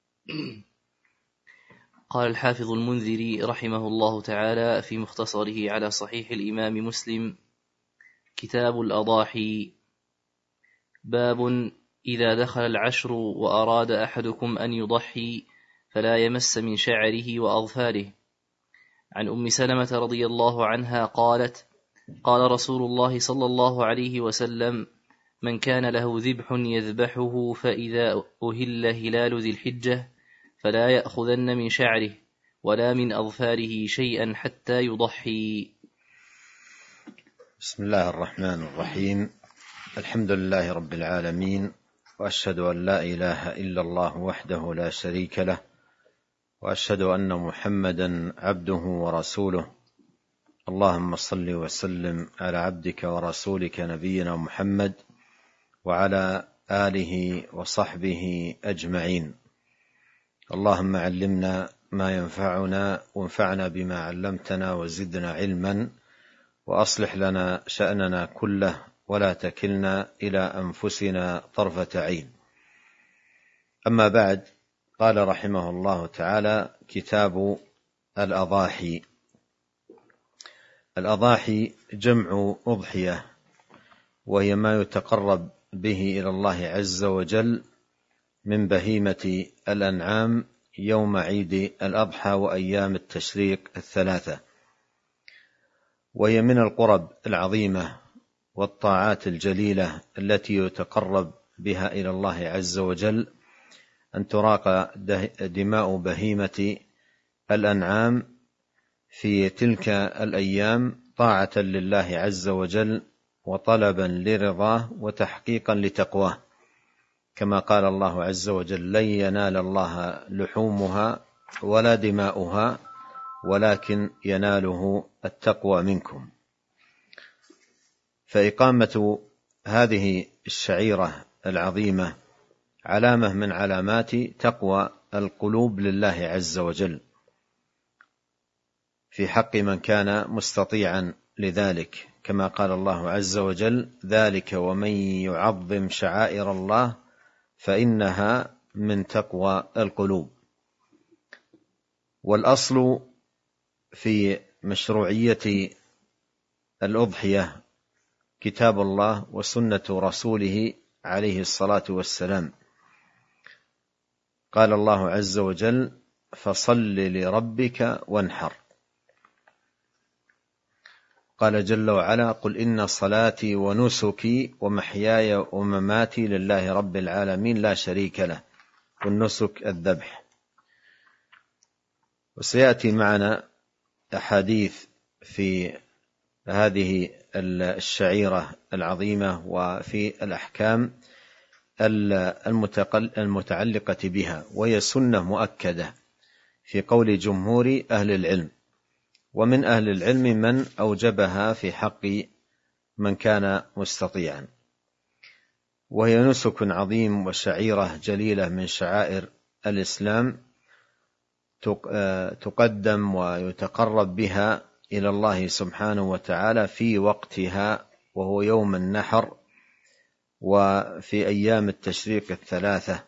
قال الحافظ المنذري رحمه الله تعالى في مختصره على صحيح الإمام مسلم: كتاب الأضاحي. باب إذا دخل العشر وأراد أحدكم أن يضحي فلا يمس من شعره وأظفاره. عن أم سلمة رضي الله عنها قالت: قال رسول الله صلى الله عليه وسلم: من كان له ذبح يذبحه فإذا أهل هلال ذي الحجة فلا يأخذن من شعره ولا من أظفاره شيئا حتى يضحي. بسم الله الرحمن الرحيم. الحمد لله رب العالمين، وأشهد أن لا إله إلا الله وحده لا شريك له، وأشهد أن محمدا عبده ورسوله. اللهم صل وسلم على عبدك ورسولك نبينا محمد وعلى آله وصحبه أجمعين. اللهم علمنا ما ينفعنا وانفعنا بما علمتنا وزدنا علما، وأصلح لنا شأننا كله ولا تكلنا إلى أنفسنا طرفة عين. أما بعد، قال رحمه الله تعالى: كتاب الأضاحي. الأضاحي جمع أضحية، وهي ما يتقرب به إلى الله عز وجل من بهيمة الأنعام يوم عيد الأضحى وأيام التشريق الثلاثة، وهي من القرب العظيمة والطاعات الجليلة التي يتقرب بها إلى الله عز وجل أن تراق دماء بهيمة الأنعام في تلك الأيام طاعة لله عز وجل وطلبا لرضاه وتحقيقا لتقواه، كما قال الله عز وجل: لن ينال الله لحومها ولا دماؤها ولكن يناله التقوى منكم. فإقامة هذه الشعيرة العظيمة علامة من علامات تقوى القلوب لله عز وجل في حق من كان مستطيعا لذلك، كما قال الله عز وجل: ذلك ومن يعظم شعائر الله فإنها من تقوى القلوب. والأصل في مشروعية الأضحية كتاب الله وسنة رسوله عليه الصلاة والسلام. قال الله عز وجل: فصل لربك وانحر. قال جل وعلا: قل إن صلاتي ونسكي ومحياي ومماتي لله رب العالمين لا شريك له. والنسك الذبح. وسيأتي معنا أحاديث في هذه الشعيرة العظيمة وفي الأحكام المتعلقة بها، وهي سنة مؤكدة في قول جمهور أهل العلم، ومن أهل العلم من أوجبها في حق من كان مستطيعا. وهي نسك عظيم وشعيرة جليلة من شعائر الإسلام تقدم ويتقرب بها إلى الله سبحانه وتعالى في وقتها، وهو يوم النحر وفي أيام التشريق الثلاثة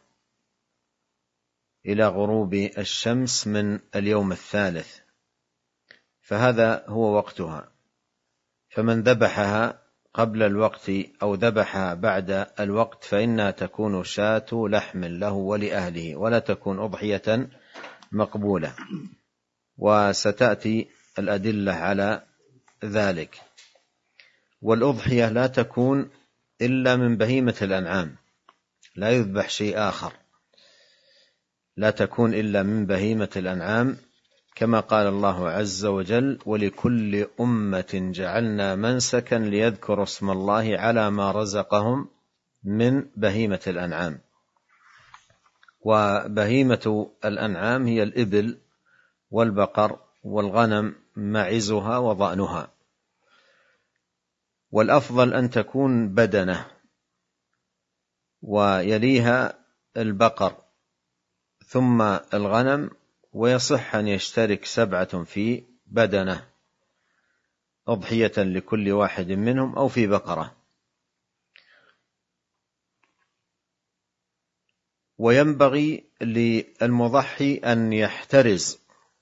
إلى غروب الشمس من اليوم الثالث، فهذا هو وقتها. فمن ذبحها قبل الوقت أو ذبحها بعد الوقت فإنها تكون شاة لحم له ولأهله، ولا تكون أضحية مقبولة، وستأتي الأدلة على ذلك. والأضحية لا تكون إلا من بهيمة الأنعام، لا يذبح شيء آخر، لا تكون إلا من بهيمة الأنعام، كما قال الله عز وجل: ولكل أمة جعلنا منسكا ليذكروا اسم الله على ما رزقهم من بهيمة الأنعام. وبهيمة الأنعام هي الإبل والبقر والغنم معزها وضأنها. والأفضل أن تكون بدنة، ويليها البقر ثم الغنم، ويصح أن يشترك سبعة في بدنة أضحية لكل واحد منهم أو في بقرة. وينبغي للمضحي أن يحترز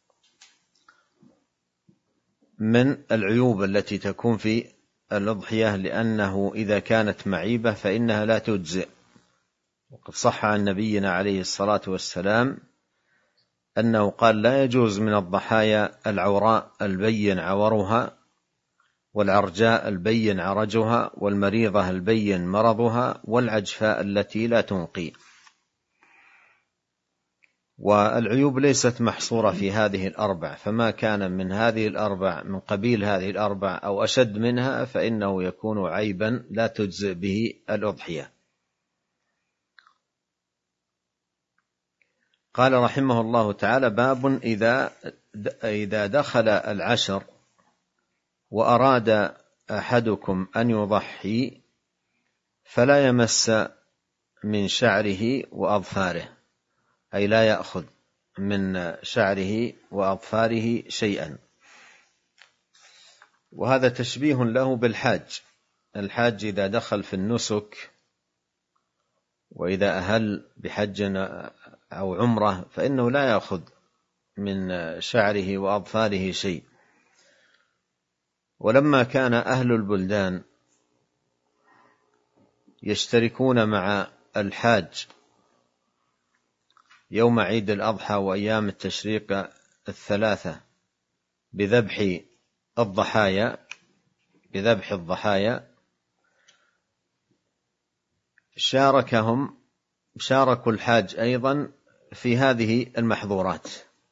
من العيوب التي تكون في الأضحية، لأنه إذا كانت معيبة فإنها لا تجزئ. وقد صح عن نبينا عليه الصلاة والسلام أنه قال: لا يجوز من الضحايا العوراء البين عورها، والعرجاء البين عرجها، والمريضة البين مرضها، والعجفاء التي لا تنقي. والعيوب ليست محصورة في هذه الأربع، فما كان من هذه الأربع من قبيل هذه الأربع أو أشد منها فإنه يكون عيبا لا تجزئ به الأضحية. قال رحمه الله تعالى: باب إذا إذا دخل العشر وأراد أحدكم أن يضحي فلا يمس من شعره وأظفاره، أي لا يأخذ من شعره وأظفاره شيئا. وهذا تشبيه له بالحاج. الحاج إذا دخل في النسك وإذا أهل بحج أو عمرة فإنه لا يأخذ من شعره وأظفاره شيء. ولما كان أهل البلدان يشتركون مع الحاج يوم عيد الأضحى وأيام التشريق الثلاثة بذبح الضحايا بذبح الضحايا شاركهم شاركوا الحاج أيضا في هذه المحظورات،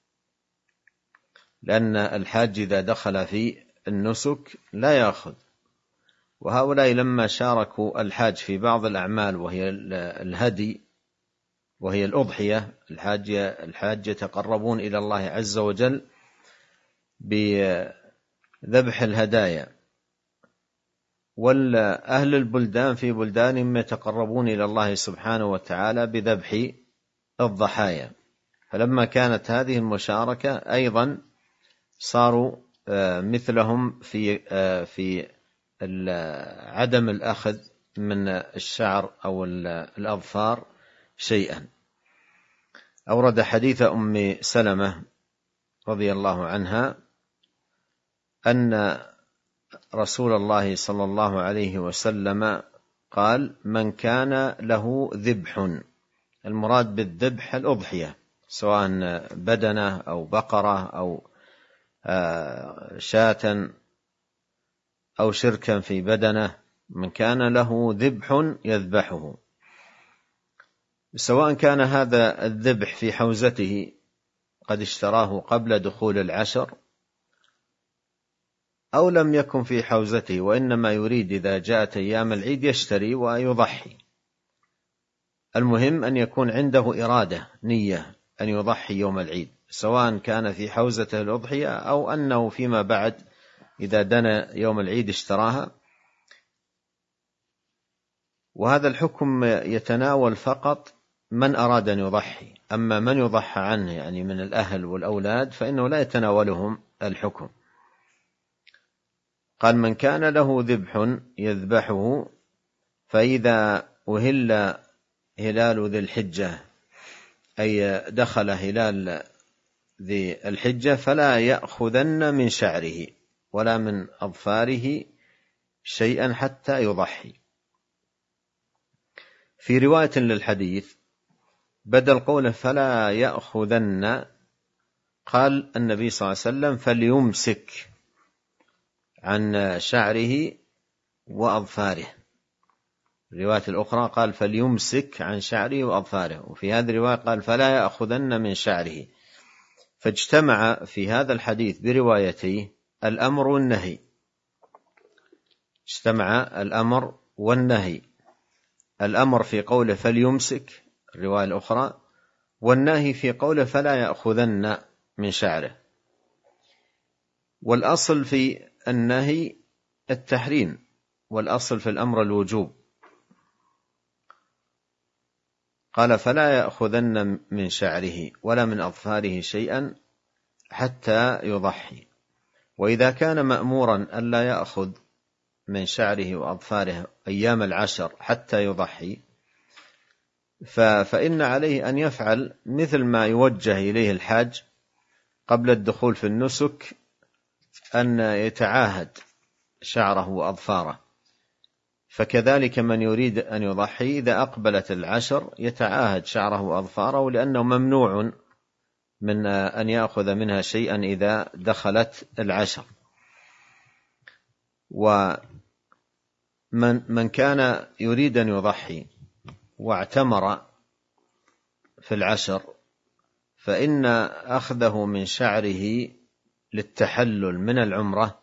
لأن الحاج إذا دخل في النسك لا يأخذ، وهؤلاء لما شاركوا الحاج في بعض الأعمال وهي الهدي وهي الأضحية، الحاج الحاج يتقربون إلى الله عز وجل بذبح الهدايا، والأهل البلدان في بلدانهم يتقربون إلى الله سبحانه وتعالى بذبح الضحايا. فلما كانت هذه المشاركة أيضا صاروا مثلهم في في عدم الأخذ من الشعر أو الأظفار شيئا. أورد حديث أم سلمة رضي الله عنها أن رسول الله صلى الله عليه وسلم قال: من كان له ذبح، المراد بالذبح الأضحية، سواء بدنة أو بقرة أو شاة أو شركا في بدنة، من كان له ذبح يذبحه، سواء كان هذا الذبح في حوزته قد اشتراه قبل دخول العشر أو لم يكن في حوزته وإنما يريد إذا جاءت أيام العيد يشتري ويضحي. المهم أن يكون عنده إرادة نية أن يضحي يوم العيد، سواء كان في حوزته الأضحية أو أنه فيما بعد إذا دنا يوم العيد اشتراها. وهذا الحكم يتناول فقط من أراد أن يضحي، أما من يضحى عنه يعني من الأهل والأولاد فإنه لا يتناولهم الحكم. قال: من كان له ذبح يذبحه، فإذا أهل هلال ذي الحجة أي دخل هلال ذي الحجة فلا يأخذن من شعره ولا من أظفاره شيئا حتى يضحي. في رواية للحديث بدل قوله فلا يأخذن قال النبي صلى الله عليه وسلم: فليمسك عن شعره وأظفاره. الرواية الأخرى قال: فليمسك عن شعره وأظفاره، وفي هذه الرواية قال: فلا يأخذن من شعره. فاجتمع في هذا الحديث بروايته الأمر والنهي، اجتمع الأمر والنهي، الأمر في قوله فليمسك الرواية الأخرى، والنهي في قوله فلا يأخذن من شعره. والأصل في النهي التحريم، والأصل في الأمر الوجوب. قال: فلا يأخذن من شعره ولا من أظفاره شيئا حتى يضحي. وإذا كان مأمورا ألا يأخذ من شعره وأظفاره أيام العشر حتى يضحي، فإن عليه أن يفعل مثل ما يوجه إليه الحاج قبل الدخول في النسك، أن يتعاهد شعره وأظفاره. فكذلك من يريد أن يضحي إذا أقبلت العشر يتعاهد شعره وأظفاره، لأنه ممنوع من أن يأخذ منها شيئا إذا دخلت العشر. ومن من كان يريد أن يضحي واعتمر في العشر فإن أخذه من شعره للتحلل من العمرة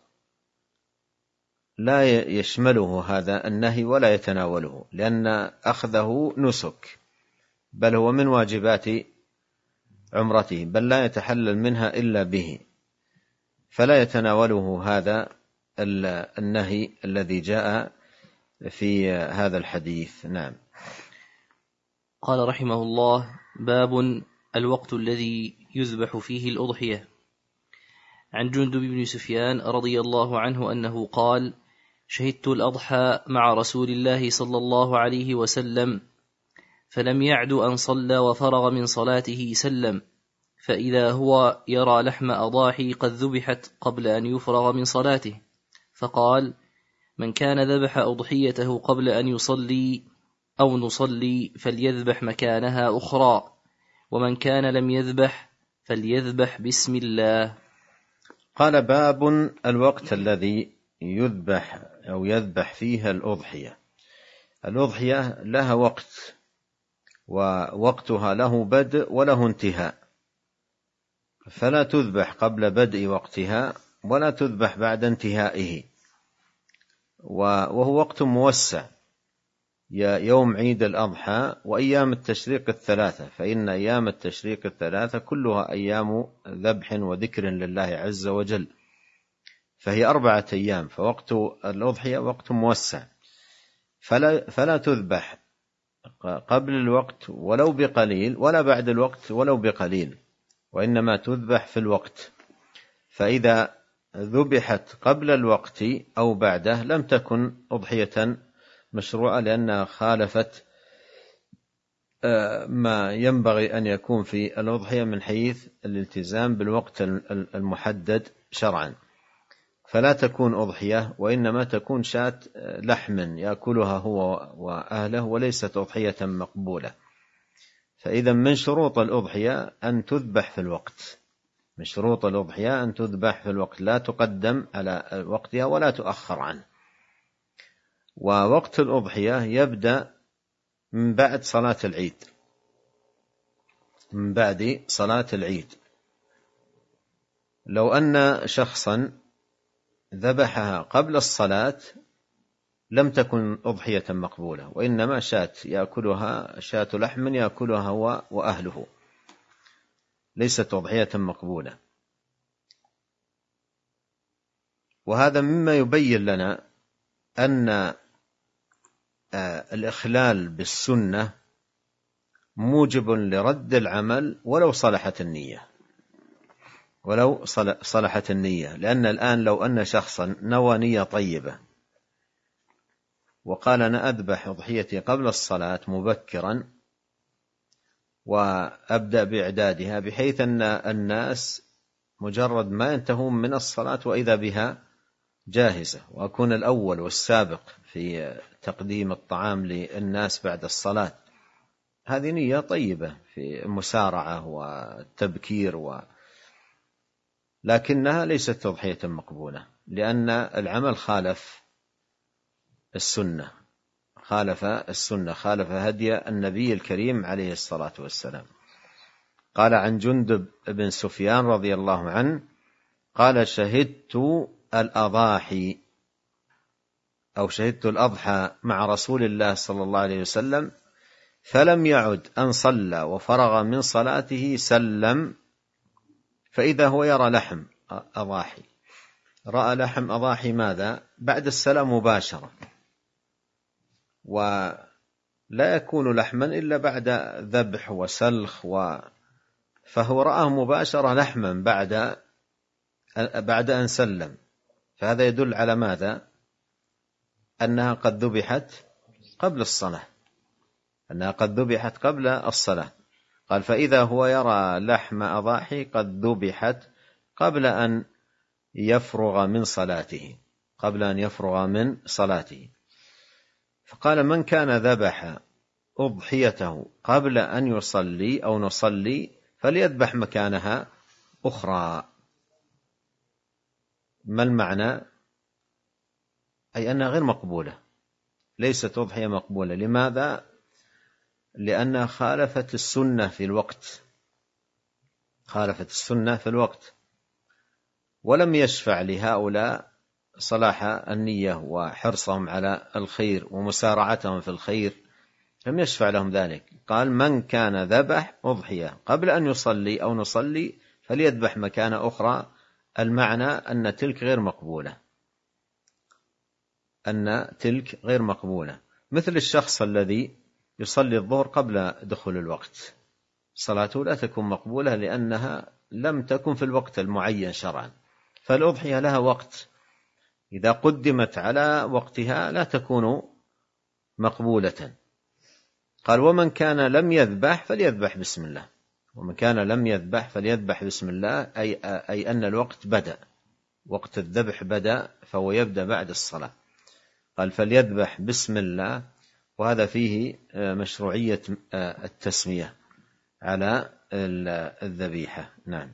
لا يشمله هذا النهي ولا يتناوله، لأن أخذه نسك، بل هو من واجبات عمرته، بل لا يتحلل منها إلا به، فلا يتناوله هذا النهي الذي جاء في هذا الحديث. نعم. قال رحمه الله: باب الوقت الذي يذبح فيه الأضحية. عن جندب بن سفيان رضي الله عنه أنه قال: شهدت الأضحى مع رسول الله صلى الله عليه وسلم، فلم يعد أن صلى وفرغ من صلاته سلم، فإذا هو يرى لحم أضاحي قد ذبحت قبل أن يفرغ من صلاته، فقال: من كان ذبح أضحيته قبل أن يصلي أو نصلي فليذبح مكانها أخرى، ومن كان لم يذبح فليذبح بسم الله. قال: باب الوقت الذي يذبح أو يذبح فيها الأضحية. الأضحية لها وقت، ووقتها له بدء وله انتهاء، فلا تذبح قبل بدء وقتها ولا تذبح بعد انتهائه، وهو وقت موسع، يوم عيد الأضحى وأيام التشريق الثلاثة، فإن أيام التشريق الثلاثة كلها أيام ذبح وذكر لله عز وجل، فهي أربعة أيام، فوقت الأضحية وقت موسع، فلا, فلا تذبح قبل الوقت ولو بقليل ولا بعد الوقت ولو بقليل، وإنما تذبح في الوقت. فإذا ذبحت قبل الوقت أو بعده لم تكن أضحية مشروعة، لأنها خالفت ما ينبغي أن يكون في الأضحية من حيث الالتزام بالوقت المحدد شرعا، فلا تكون أضحية، وإنما تكون شاة لحم يأكلها هو وأهله، وليست أضحية مقبولة. فإذا من شروط الأضحية أن تذبح في الوقت، من شروط الأضحية أن تذبح في الوقت، لا تقدم على وقتها ولا تؤخر عنه. ووقت الأضحية يبدأ من بعد صلاة العيد، من بعد صلاة العيد. لو أن شخصا ذبحها قبل الصلاة لم تكن أضحية مقبولة، وإنما شاة يأكلها، شاة لحم يأكلها هو وأهله، ليست أضحية مقبولة. وهذا مما يبين لنا أن الإخلال بالسنة موجب لرد العمل ولو صلحت النية، ولو صلحت النية. لأن الآن لو أن شخصا نوى نية طيبة وقال أنا أذبح أضحيتي قبل الصلاة مبكرا وأبدأ بإعدادها، بحيث أن الناس مجرد ما ينتهون من الصلاة وإذا بها جاهزة، وأكون الأول والسابق في تقديم الطعام للناس بعد الصلاة، هذه نية طيبة في المسارعة والتبكير و... لكنها ليست تضحية مقبولة، لأن العمل خالف السنة، خالف السنة، خالف هدي النبي الكريم عليه الصلاة والسلام. قال عن جندب بن سفيان رضي الله عنه قال شهدت الأضاحي أو شهدت الأضحى مع رسول الله صلى الله عليه وسلم فلم يعد أن صلى وفرغ من صلاته سلم فإذا هو يرى لحم أضاحي، رأى لحم أضاحي ماذا؟ بعد السلام مباشرة، ولا يكون لحما إلا بعد ذبح وسلخ و... فهو رآه مباشرة لحما بعد بعد أن سلم، فهذا يدل على ماذا؟ أنها قد ذبحت قبل الصلاة، أنها قد ذبحت قبل الصلاة. قال فإذا هو يرى لحم أضاحي قد ذبحت قبل أن يفرغ من صلاته، قبل أن يفرغ من صلاته. فقال من كان ذبح أضحيته قبل أن يصلي أو نصلي فليذبح مكانها أخرى. ما المعنى؟ أي أنها غير مقبولة، ليست أضحية مقبولة. لماذا؟ لأنها خالفت السنة في الوقت، خالفت السنة في الوقت، ولم يشفع لهؤلاء صلاح النية وحرصهم على الخير ومسارعتهم في الخير، لم يشفع لهم ذلك. قال من كان ذبح أضحية قبل أن يصلي أو نصلي فليذبح مكان أخرى، المعنى أن تلك غير مقبولة، أن تلك غير مقبولة. مثل الشخص الذي يصلي الظهر قبل دخول الوقت، صلاته لا تكون مقبولة لأنها لم تكن في الوقت المعين شرعا، فالأضحية لها وقت، إذا قدمت على وقتها لا تكون مقبولة. قال ومن كان لم يذبح فليذبح بسم الله، ومن كان لم يذبح فليذبح بسم الله، أي, أي أن الوقت بدأ، وقت الذبح بدأ، فهو يبدأ بعد الصلاة. قال فليذبح بسم الله، وهذا فيه مشروعية التسمية على الذبيحة. نعم.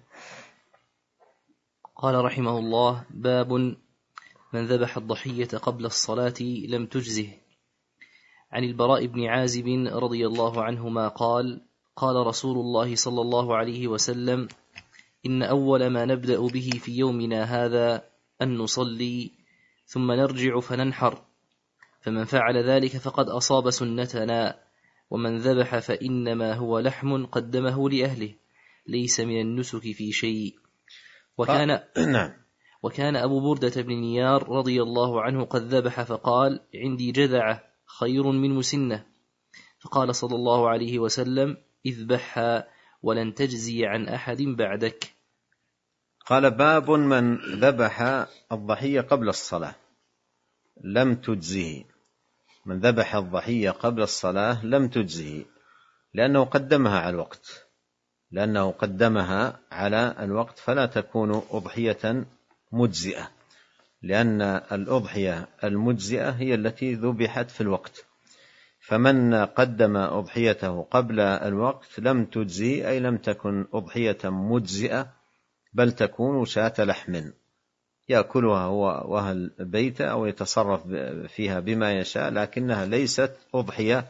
قال رحمه الله باب من ذبح الضحية قبل الصلاة لم تجزه. عن البراء بن عازب رضي الله عنهما قال قال رسول الله صلى الله عليه وسلم إن أول ما نبدأ به في يومنا هذا أن نصلي ثم نرجع فننحر، فمن فعل ذلك فقد أصاب سنتنا، ومن ذبح فإنما هو لحم قدمه لأهله، ليس من النسك في شيء. وكان, وكان أبو بردة بن نيار رضي الله عنه قد ذبح فقال عندي جذعة خير من مسنة، فقال صلى الله عليه وسلم اذبحها ولن تجزي عن أحد بعدك. قال باب من ذبح الضحية قبل الصلاة لم تجزه. من ذبح الضحية قبل الصلاة لم تجزه لأنه قدمها على الوقت لأنه قدمها على الوقت فلا تكون أضحية مجزئة، لأن الأضحية المجزئة هي التي ذبحت في الوقت، فمن قدم أضحيته قبل الوقت لم تجزي، أي لم تكن أضحية مجزئة، بل تكون شاة لحم يأكلها هو وأهل البيت أو يتصرف فيها بما يشاء، لكنها ليست أضحية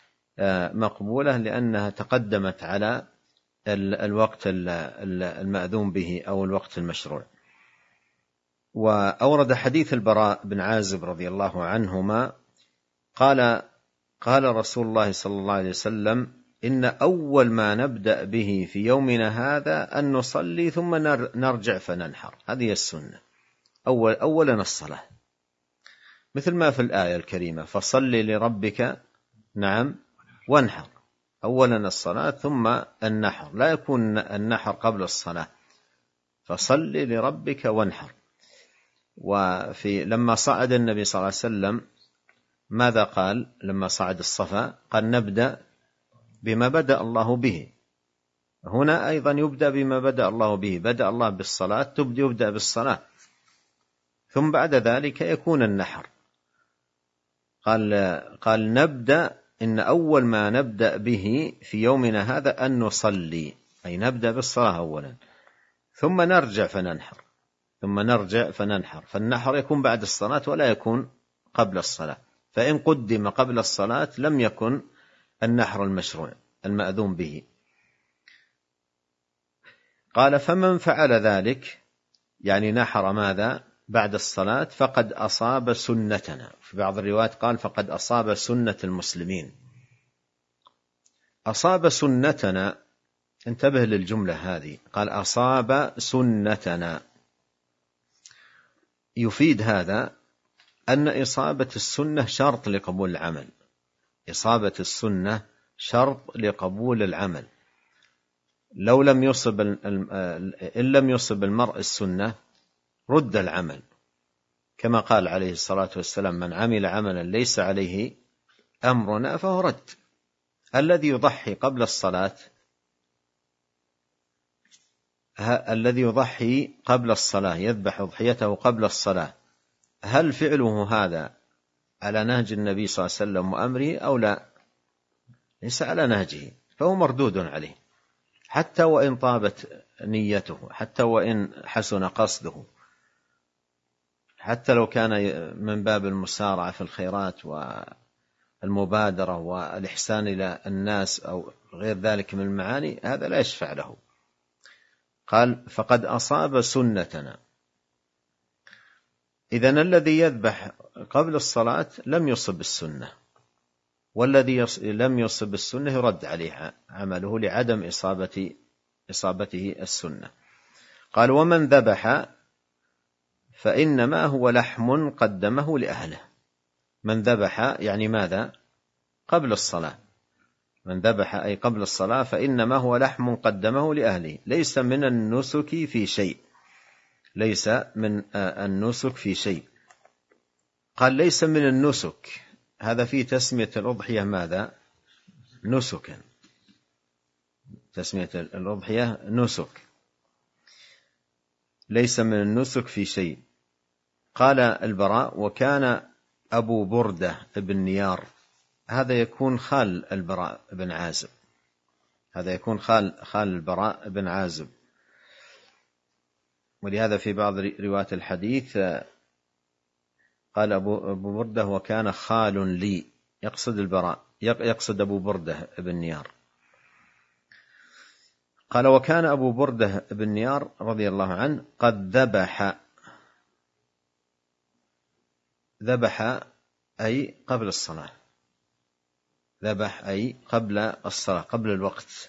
مقبولة لأنها تقدمت على الوقت المأذون به أو الوقت المشروع. وأورد حديث البراء بن عازب رضي الله عنهما قال قال رسول الله صلى الله عليه وسلم إن أول ما نبدأ به في يومنا هذا أن نصلي ثم نرجع فننحر. هذه السنة، أول أولا الصلاة، مثل ما في الآية الكريمة فصل لربك نعم وانحر. أولا الصلاة ثم النحر، لا يكون النحر قبل الصلاة، فصل لربك وانحر. وفي لما صعد النبي صلى الله عليه وسلم ماذا قال لما صعد الصفا؟ قال نبدأ بما بدأ الله به. هنا أيضا يبدأ بما بدأ الله به، بدأ الله بالصلاة تبدأ يبدأ بالصلاة، ثم بعد ذلك يكون النحر. قال قال نبدأ إن أول ما نبدأ به في يومنا هذا أن نصلي، أي نبدأ بالصلاة أولا ثم نرجع فننحر ثم نرجع فننحر فالنحر يكون بعد الصلاة ولا يكون قبل الصلاة، فإن قدم قبل الصلاة لم يكن النحر المشروع المأذون به. قال فمن فعل ذلك يعني نحر ماذا بعد الصلاة فقد أصاب سنتنا. في بعض الروايات قال فقد أصاب سنة المسلمين. أصاب سنتنا، انتبه للجملة هذه، قال أصاب سنتنا، يفيد هذا أن إصابة السنة شرط لقبول العمل. إصابة السنة شرط لقبول العمل. لو لم يصب إن لم يصب المرء السنة رد العمل، كما قال عليه الصلاة والسلام من عمل عملا ليس عليه أمرنا فهو رد. الذي يضحي قبل الصلاة الذي يضحي قبل الصلاة يذبح أضحيته قبل الصلاة، هل فعله هذا على نهج النبي صلى الله عليه وسلم وأمره أو لا؟ ليس على نهجه، فهو مردود عليه، حتى وإن طابت نيته، حتى وإن حسن قصده، حتى لو كان من باب المسارعة في الخيرات والمبادرة والإحسان إلى الناس أو غير ذلك من المعاني، هذا لا يشفع له. قال فقد أصاب سنتنا. إذن الذي يذبح قبل الصلاة لم يصب السنة، والذي لم يصب السنة يرد عليه عمله لعدم إصابة إصابته السنة. قال ومن ذبح فإنما هو لحم قدمه لأهله. من ذبح يعني ماذا؟ قبل الصلاة. من ذبح أي قبل الصلاة فإنما هو لحم قدمه لأهله، ليس من النسك في شيء، ليس من النسك في شيء. قال ليس من النسك، هذا في تسمية الأضحية ماذا؟ نسكا، تسمية الأضحية نسك، ليس من النسك في شيء. قال البراء وكان أبو بردة بن نيار، هذا يكون خال البراء بن عازب، هذا يكون خال خال البراء بن عازب، ولهذا في بعض روايات الحديث قال أبو بردة وكان خال لي، يقصد البراء، يقصد أبو بردة بن نيار. قال: وكان أبو بردة بن نيار رضي الله عنه قد ذبح، ذبح أي قبل الصلاة، ذبح أي قبل الصلاة، قبل الوقت.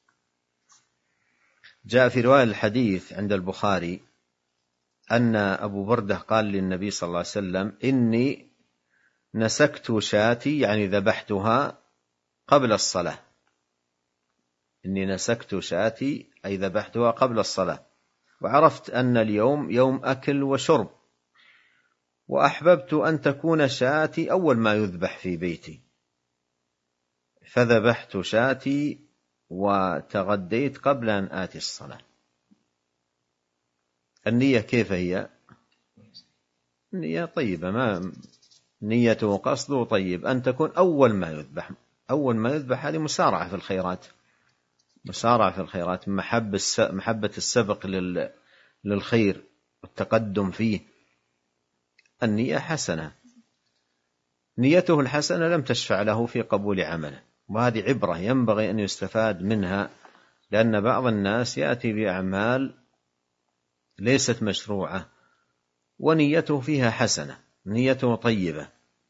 جاء في رواية الحديث عند البخاري أن أبو بردة قال للنبي صلى الله عليه وسلم: إني نسكت شاتي، يعني ذبحتها قبل الصلاة. إني نسكت شاتي أي ذبحتها قبل الصلاة، وعرفت أن اليوم يوم أكل وشرب، وأحببت أن تكون شاتي أول ما يذبح في بيتي، فذبحت شاتي وتغديت قبل أن آتي الصلاة. النية كيف هي؟ النية طيبة، ما نيته قصده طيب، أن تكون أول ما يذبح. أول ما يذبح هذه مسارعة في الخيرات، مسارعة في الخيرات، محبة السبق للخير والتقدم فيه. النية حسنة، نيته الحسنة لم تشفع له في قبول عمله، وهذه عبرة ينبغي أن يستفاد منها، لأن بعض الناس يأتي بأعمال ليست مشروعة ونيته فيها حسنة، نيته طيبة،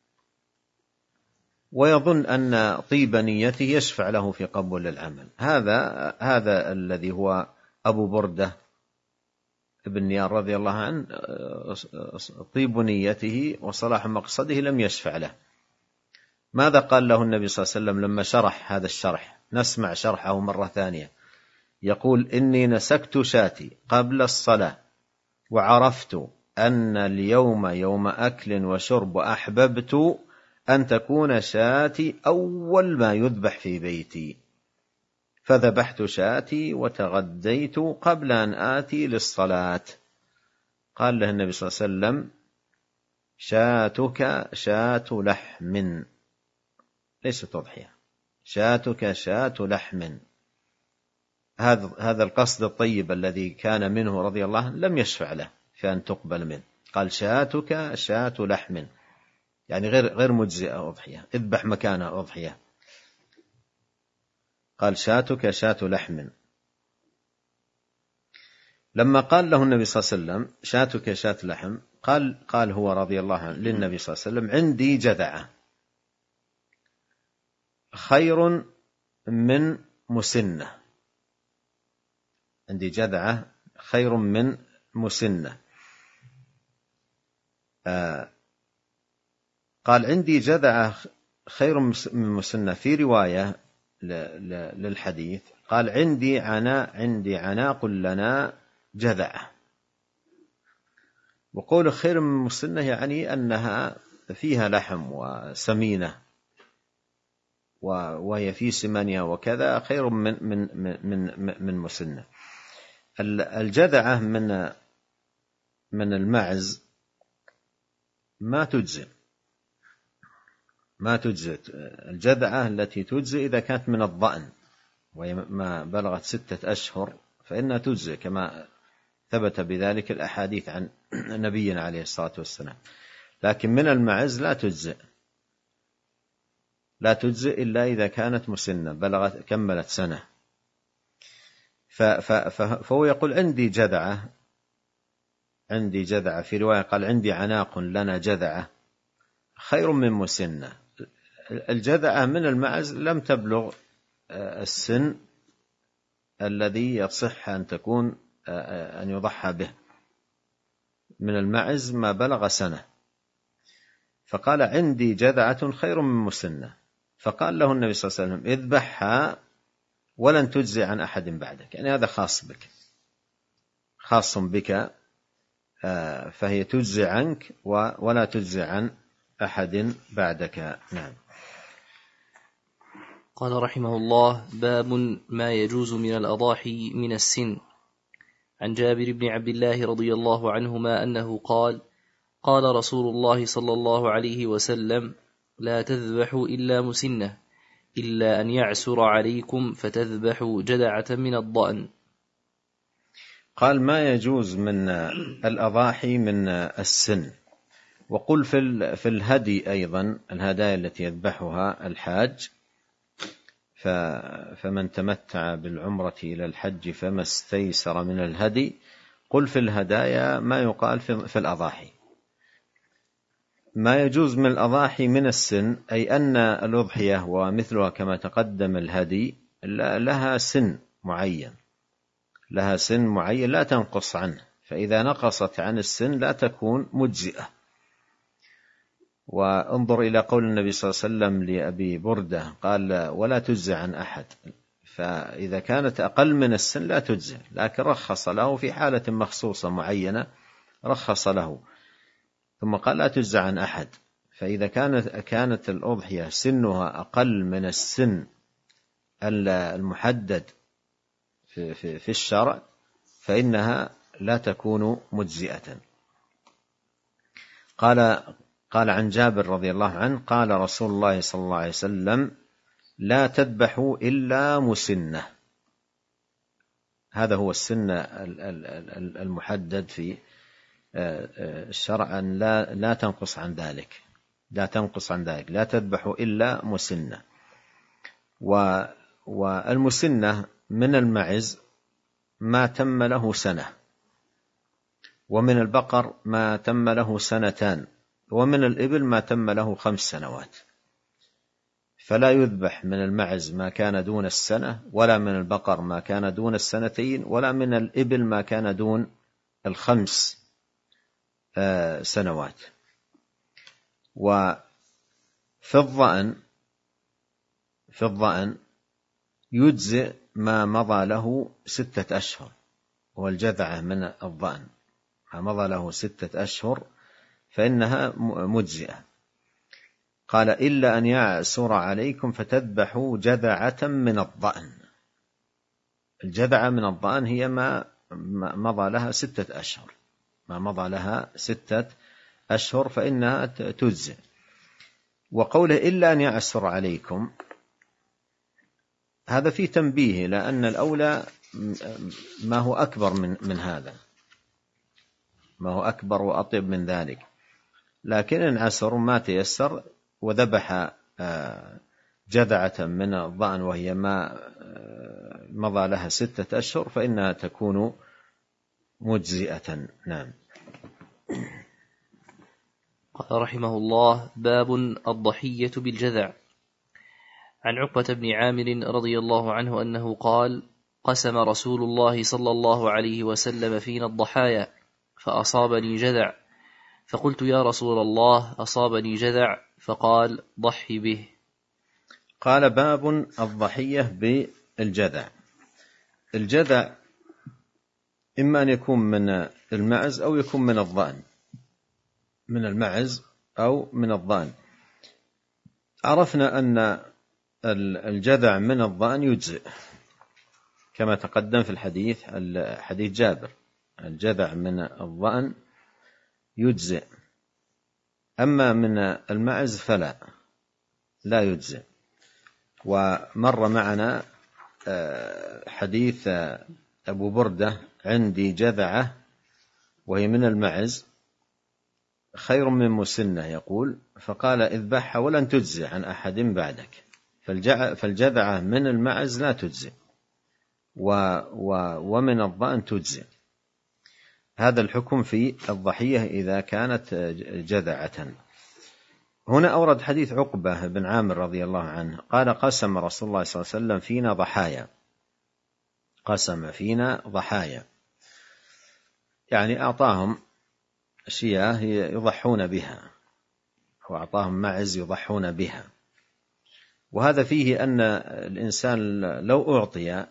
ويظن أن طيب نيته يشفع له في قبول العمل. هذا هذا الذي هو أبو بردة بن نيار رضي الله عنه، طيب نيته وصلاح مقصده لم يشفع له. ماذا قال له النبي صلى الله عليه وسلم لما شرح هذا الشرح؟ نسمع شرحه مرة ثانية. يقول: إني نسكت شاتي قبل الصلاة، وعرفت أن اليوم يوم أكل وشرب، وأحببت أن تكون شاتي أول ما يذبح في بيتي، فذبحت شاتي وتغديت قبل أن آتي للصلاة. قال له النبي صلى الله عليه وسلم: شاتك شات لحم، ليست أضحية، شاتك شات لحم. هذا هذا القصد الطيب الذي كان منه رضي الله عنه لم يشفع له في أن تقبل منه. قال: شاتك شات لحم، يعني غير غير مجزئة أضحية، اذبح مكانها أضحية. قال: شاتك شات لحم. لما قال له النبي صلى الله عليه وسلم: شاتك شات لحم، قال قال هو رضي الله عنه للنبي صلى الله عليه وسلم: عندي جذعة خير من مسنة، عندي جذعة خير من مسنة. آه قال: عندي جذعة خير من مسنة. في رواية للحديث قال: عندي عناء عندي عناق لنا جذعة. وقول خير من مسنة يعني أنها فيها لحم وسمينة، وهي في سمانها وكذا، خير من من من من مسنة. الجذعة من من المعز ما تجزئ، ما تجزئ. الجذعة التي تجزئ إذا كانت من الضأن وما بلغت ستة أشهر فإنها تجزئ، كما ثبت بذلك الأحاديث عن نبينا عليه الصلاة والسلام. لكن من المعز لا تجزئ، لا تجزئ إلا إذا كانت مسنة، بلغت كملت سنة. فهو يقول: عندي جذعة، عندي جذعة. في رواية قال: عندي عناق لنا جذعة خير من مسنة. الجذعة من المعز لم تبلغ السن الذي يصح أن تكون أن يضحى به، من المعز ما بلغ سنة. فقال: عندي جذعة خير من مسنة. فقال له النبي صلى الله عليه وسلم: اذبحها ولن تجزي عن أحد بعدك، يعني هذا خاص بك، خاص بك، فهي تجزي عنك ولا تجزي عن أحد بعدك. نعم. قال رحمه الله: باب ما يجوز من الأضاحي من السن. عن جابر بن عبد الله رضي الله عنهما أنه قال: قال رسول الله صلى الله عليه وسلم: لا تذبحوا إلا مسنة، إلا أن يعسر عليكم فتذبحوا جدعة من الضأن. قال: ما يجوز من الأضاحي من السن. وقل في الهدي أيضا الهدايا التي يذبحها الحاج، فمن تمتع بالعمرة إلى الحج فما استيسر من الهدي. قل في الهدايا ما يقال في الأضاحي. ما يجوز من الأضاحي من السن، أي أن الأضحية ومثلها كما تقدم الهدي لها سن معين، لها سن معين لا تنقص عنه، فإذا نقصت عن السن لا تكون مجزئة. وانظر إلى قول النبي صلى الله عليه وسلم لأبي بردة قال ولا تجزى عن أحد، فإذا كانت أقل من السن لا تجزى، لكن رخص له في حالة مخصوصة معينة، رخص له ثم قال لا تجزى عن أحد. فإذا كانت كانت الأضحية سنها أقل من السن المحدد في, في, في الشرع فإنها لا تكون مجزئة. قال قال عن جابر رضي الله عنه قال رسول الله صلى الله عليه وسلم لا تذبحوا إلا مسنة. هذا هو السن المحدد في الشرع، أن لا لا تنقص عن ذلك، لا تنقص عن ذلك، لا تذبحوا إلا مسنة. والمسنة من المعز ما تم له سنة، ومن البقر ما تم له سنتان، ومن الإبل ما تم له خمس سنوات. فلا يذبح من المعز ما كان دون السنة، ولا من البقر ما كان دون السنتين، ولا من الإبل ما كان دون الخمس سنوات. وفي الظأن في الظأن يجزئ ما مضى له ستة أشهر، والجذعة من الظأن ما مضى له ستة أشهر فإنها مجزئة. قال إلا أن يعسر عليكم فتذبحوا جذعة من الظأن. الجذعة من الظأن هي ما مضى لها ستة أشهر، ما مضى لها ستة أشهر فإنها تجزئ. وقوله إلا أن يعسر عليكم هذا فيه تنبيه، لأن الأولى ما هو أكبر من من هذا، ما هو أكبر وأطيب من ذلك. لكن إن عسر ما تيسر وذبح جذعة من الظأن وهي ما مضى لها ستة أشهر فإنها تكون مجزئة. نعم. قال رحمه الله: باب الضحية بالجذع. عن عقبة بن عامر رضي الله عنه أنه قال: قسم رسول الله صلى الله عليه وسلم فينا الضحايا فأصابني جذع، فقلت يا رسول الله أصابني جذع، فقال: ضحي به. قال: باب الضحية بالجذع. الجذع إما أن يكون من المعز أو يكون من الضأن، من المعز أو من الضأن. عرفنا أن الجذع من الضأن يجزئ كما تقدم في الحديث حديث جابر، الجذع من الضأن يجزئ، أما من المعز فلا لا يجزئ. ومر معنا حديث أبو بردة: عندي جذعة وهي من المعز خير من مسنة، يقول، فقال: اذبحها ولن تجزئ عن أحد بعدك. فالجذعة من المعز لا تجزئ، ومن الضأن تجزئ. هذا الحكم في الضحية إذا كانت جذعة. هنا أورد حديث عقبة بن عامر رضي الله عنه قال: قسم رسول الله صلى الله عليه وسلم فينا ضحايا. قسم فينا ضحايا يعني أعطاهم أشياء يضحون بها، وأعطاهم معز يضحون بها. وهذا فيه أن الإنسان لو أعطي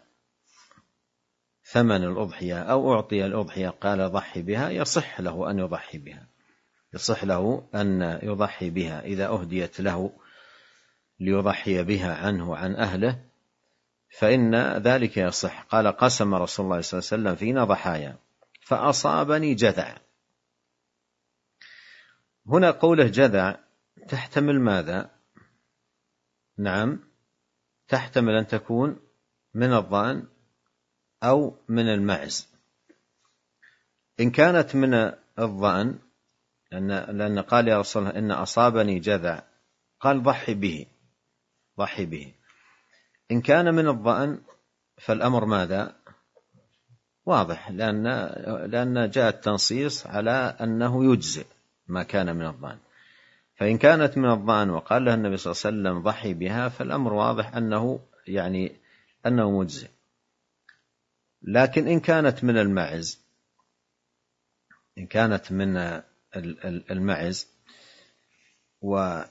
ثمن الأضحية أو أعطي الأضحية قال ضحي بها، يصح له أن يضحي بها، يصح له أن يضحي بها إذا أهديت له ليضحي بها عنه وعن أهله، فإن ذلك يصح. قال: قسم رسول الله صلى الله عليه وسلم فينا ضحايا فأصابني جذع. هنا قوله جذع تحتمل ماذا؟ نعم، تحتمل أن تكون من الضأن أو من المعز. إن كانت من الضأن لأن, لأن قال يا رسول الله إن أصابني جذع، قال ضحي به، ضحي به. إن كان من الضأن فالأمر ماذا؟ واضح، لأن, لأن جاء التنصيص على أنه يجزئ ما كان من الضأن. فإن كانت من الضأن وقال له النبي صلى الله عليه وسلم ضحي بها فالأمر واضح أنه يعني أنه مجزئ. لكن إن كانت من المعز، إن كانت من المعز وجاء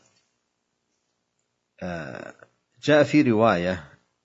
في رواية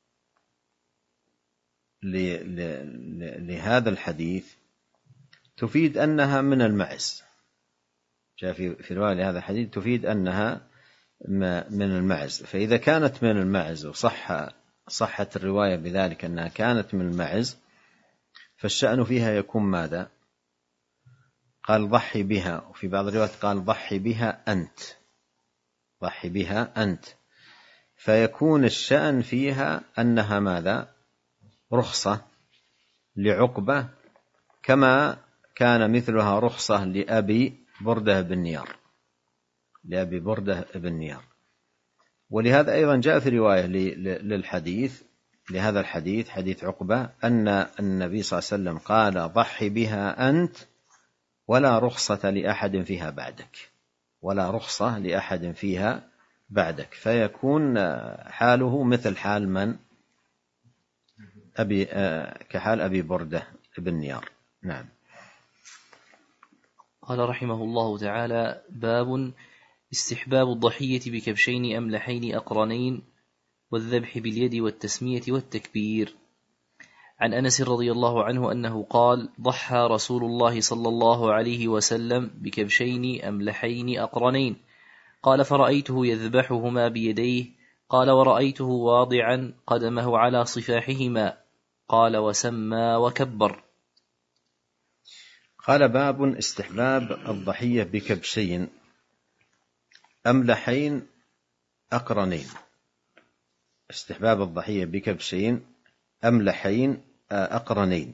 لهذا الحديث تفيد أنها من المعز، جاء في رواية لهذا الحديث تفيد أنها من المعز. فإذا كانت من المعز وصح صحت الرواية بذلك أنها كانت من المعز فالشأن فيها يكون ماذا؟ قال ضحي بها، وفي بعض الروايات قال ضحي بها أنت، ضحي بها أنت، فيكون الشأن فيها أنها ماذا؟ رخصة لعقبة، كما كان مثلها رخصة لأبي بردة بن نيار، لأبي بردة بن نيار. ولهذا أيضا جاء في رواية للحديث لهذا الحديث حديث عقبة أن النبي صلى الله عليه وسلم قال ضحي بها أنت ولا رخصة لأحد فيها بعدك، ولا رخصة لأحد فيها بعدك، فيكون حاله مثل حال من؟ أبي كحال أبي بردة بن نيار. نعم. قال رحمه الله تعالى: باب استحباب الضحية بكبشين أملحين أقرنين والذبح باليد والتسمية والتكبير. عن أنس رضي الله عنه أنه قال: ضحى رسول الله صلى الله عليه وسلم بكبشين أملحين أقرنين. قال: فرأيته يذبحهما بيديه. قال: ورأيته واضعا قدمه على صفاحهما. قال: وسمى وكبر. قال: باب استحباب الضحية بكبشين أملحين أقرنين. استحباب الضحية بكبشين أملحين أقرنين.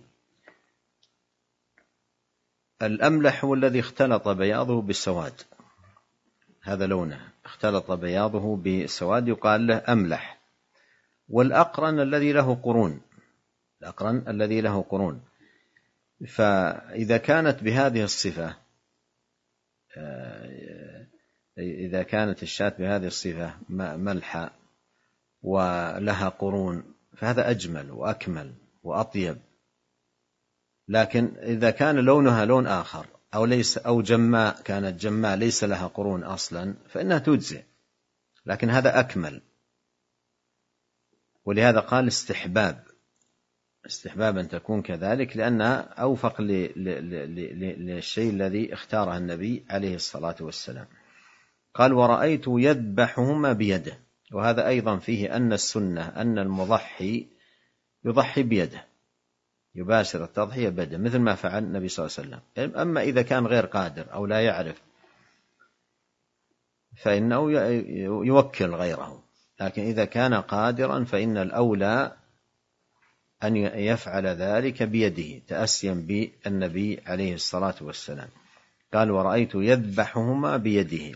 الأملح هو الذي اختلط بياضه بالسواد، هذا لونه، اختلط بياضه بالسواد يقال له أملح. والأقرن الذي له قرون، الأقرن الذي له قرون. فإذا كانت بهذه الصفة، إذا كانت الشاة بهذه الصفة ملحة ولها قرون فهذا أجمل وأكمل وأطيب. لكن إذا كان لونها لون آخر أو ليس أو جماء، كانت جماء ليس لها قرون أصلا، فإنها تجزئ، لكن هذا أكمل. ولهذا قال استحباب، استحباب أن تكون كذلك، لأنها أوفق للشيء الذي اختاره النبي عليه الصلاة والسلام. قال: ورأيت يذبحهما بيده. وهذا أيضا فيه أن السنة أن المضحي يضحي بيده، يباشر التضحية بيده مثل ما فعل النبي صلى الله عليه وسلم. أما إذا كان غير قادر أو لا يعرف فإنه يوكل غيره، لكن إذا كان قادرا فإن الأولى أن يفعل ذلك بيده تأسيا بالنبي عليه الصلاة والسلام. قال: ورأيت يذبحهما بيده.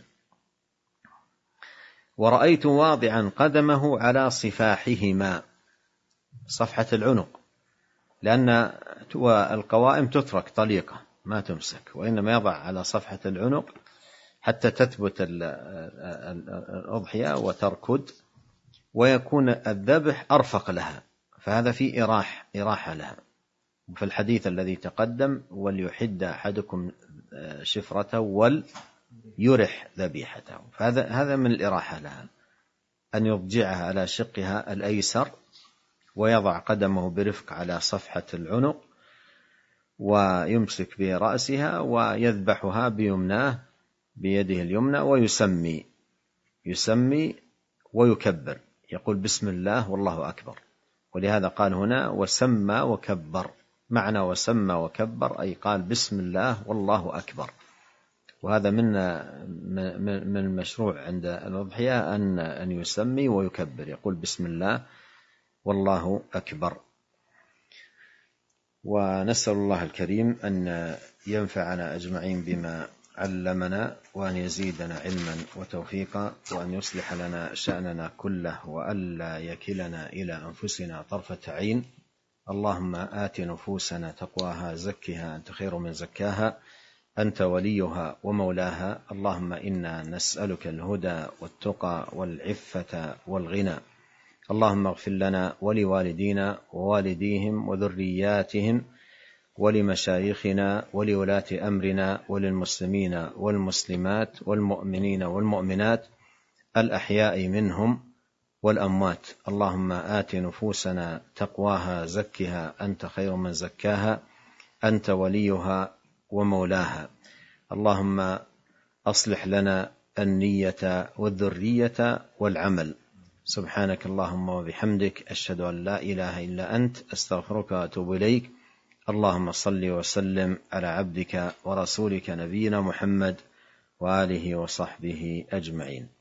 ورأيت واضعا قدمه على صفاحهما، صفحة العنق، لأن القوائم تترك طليقة ما تمسك، وإنما يضع على صفحة العنق حتى تثبت الأضحية وتركض، ويكون الذبح أرفق لها، فهذا فيه إراح إراحة لها. وفي الحديث الذي تقدم: وليحد أحدكم شفرته وليرح ذبيحته، فهذا هذا من الإراحة لها، أن يضجعها على شقها الأيسر ويضع قدمه برفق على صفحة العنق ويمسك برأسها ويذبحها بيمناه بيده اليمنى، ويسمي يسمي ويكبر، يقول بسم الله والله أكبر. ولهذا قال هنا: وسمى وكبر. معنى وسمى وكبر أي قال بسم الله والله أكبر. وهذا من من المشروع عند الأضحية أن أن يسمي ويكبر، يقول بسم الله والله أكبر. ونسأل الله الكريم أن ينفعنا أجمعين بما علمنا، وأن يزيدنا علما وتوفيقا، وأن يصلح لنا شأننا كله، وألا يكلنا إلى أنفسنا طرفة عين. اللهم آت نفوسنا تقواها زكها أنت خير من زكاها، أنت وليها ومولاها. اللهم إنا نسألك الهدى والتقى والعفة والغنى. اللهم اغفر لنا ولوالدينا ووالديهم وذرياتهم ولمشايخنا ولولاة أمرنا وللمسلمين والمسلمات والمؤمنين والمؤمنات الأحياء منهم والأموات. اللهم آت نفوسنا تقواها زكها أنت خير من زكاها، أنت وليها ومولاها. اللهم أصلح لنا النية والذرية والعمل. سبحانك اللهم وبحمدك، أشهد أن لا إله إلا أنت، أستغفرك وأتوب إليك. اللهم صل وسلم على عبدك ورسولك نبينا محمد وآله وصحبه أجمعين.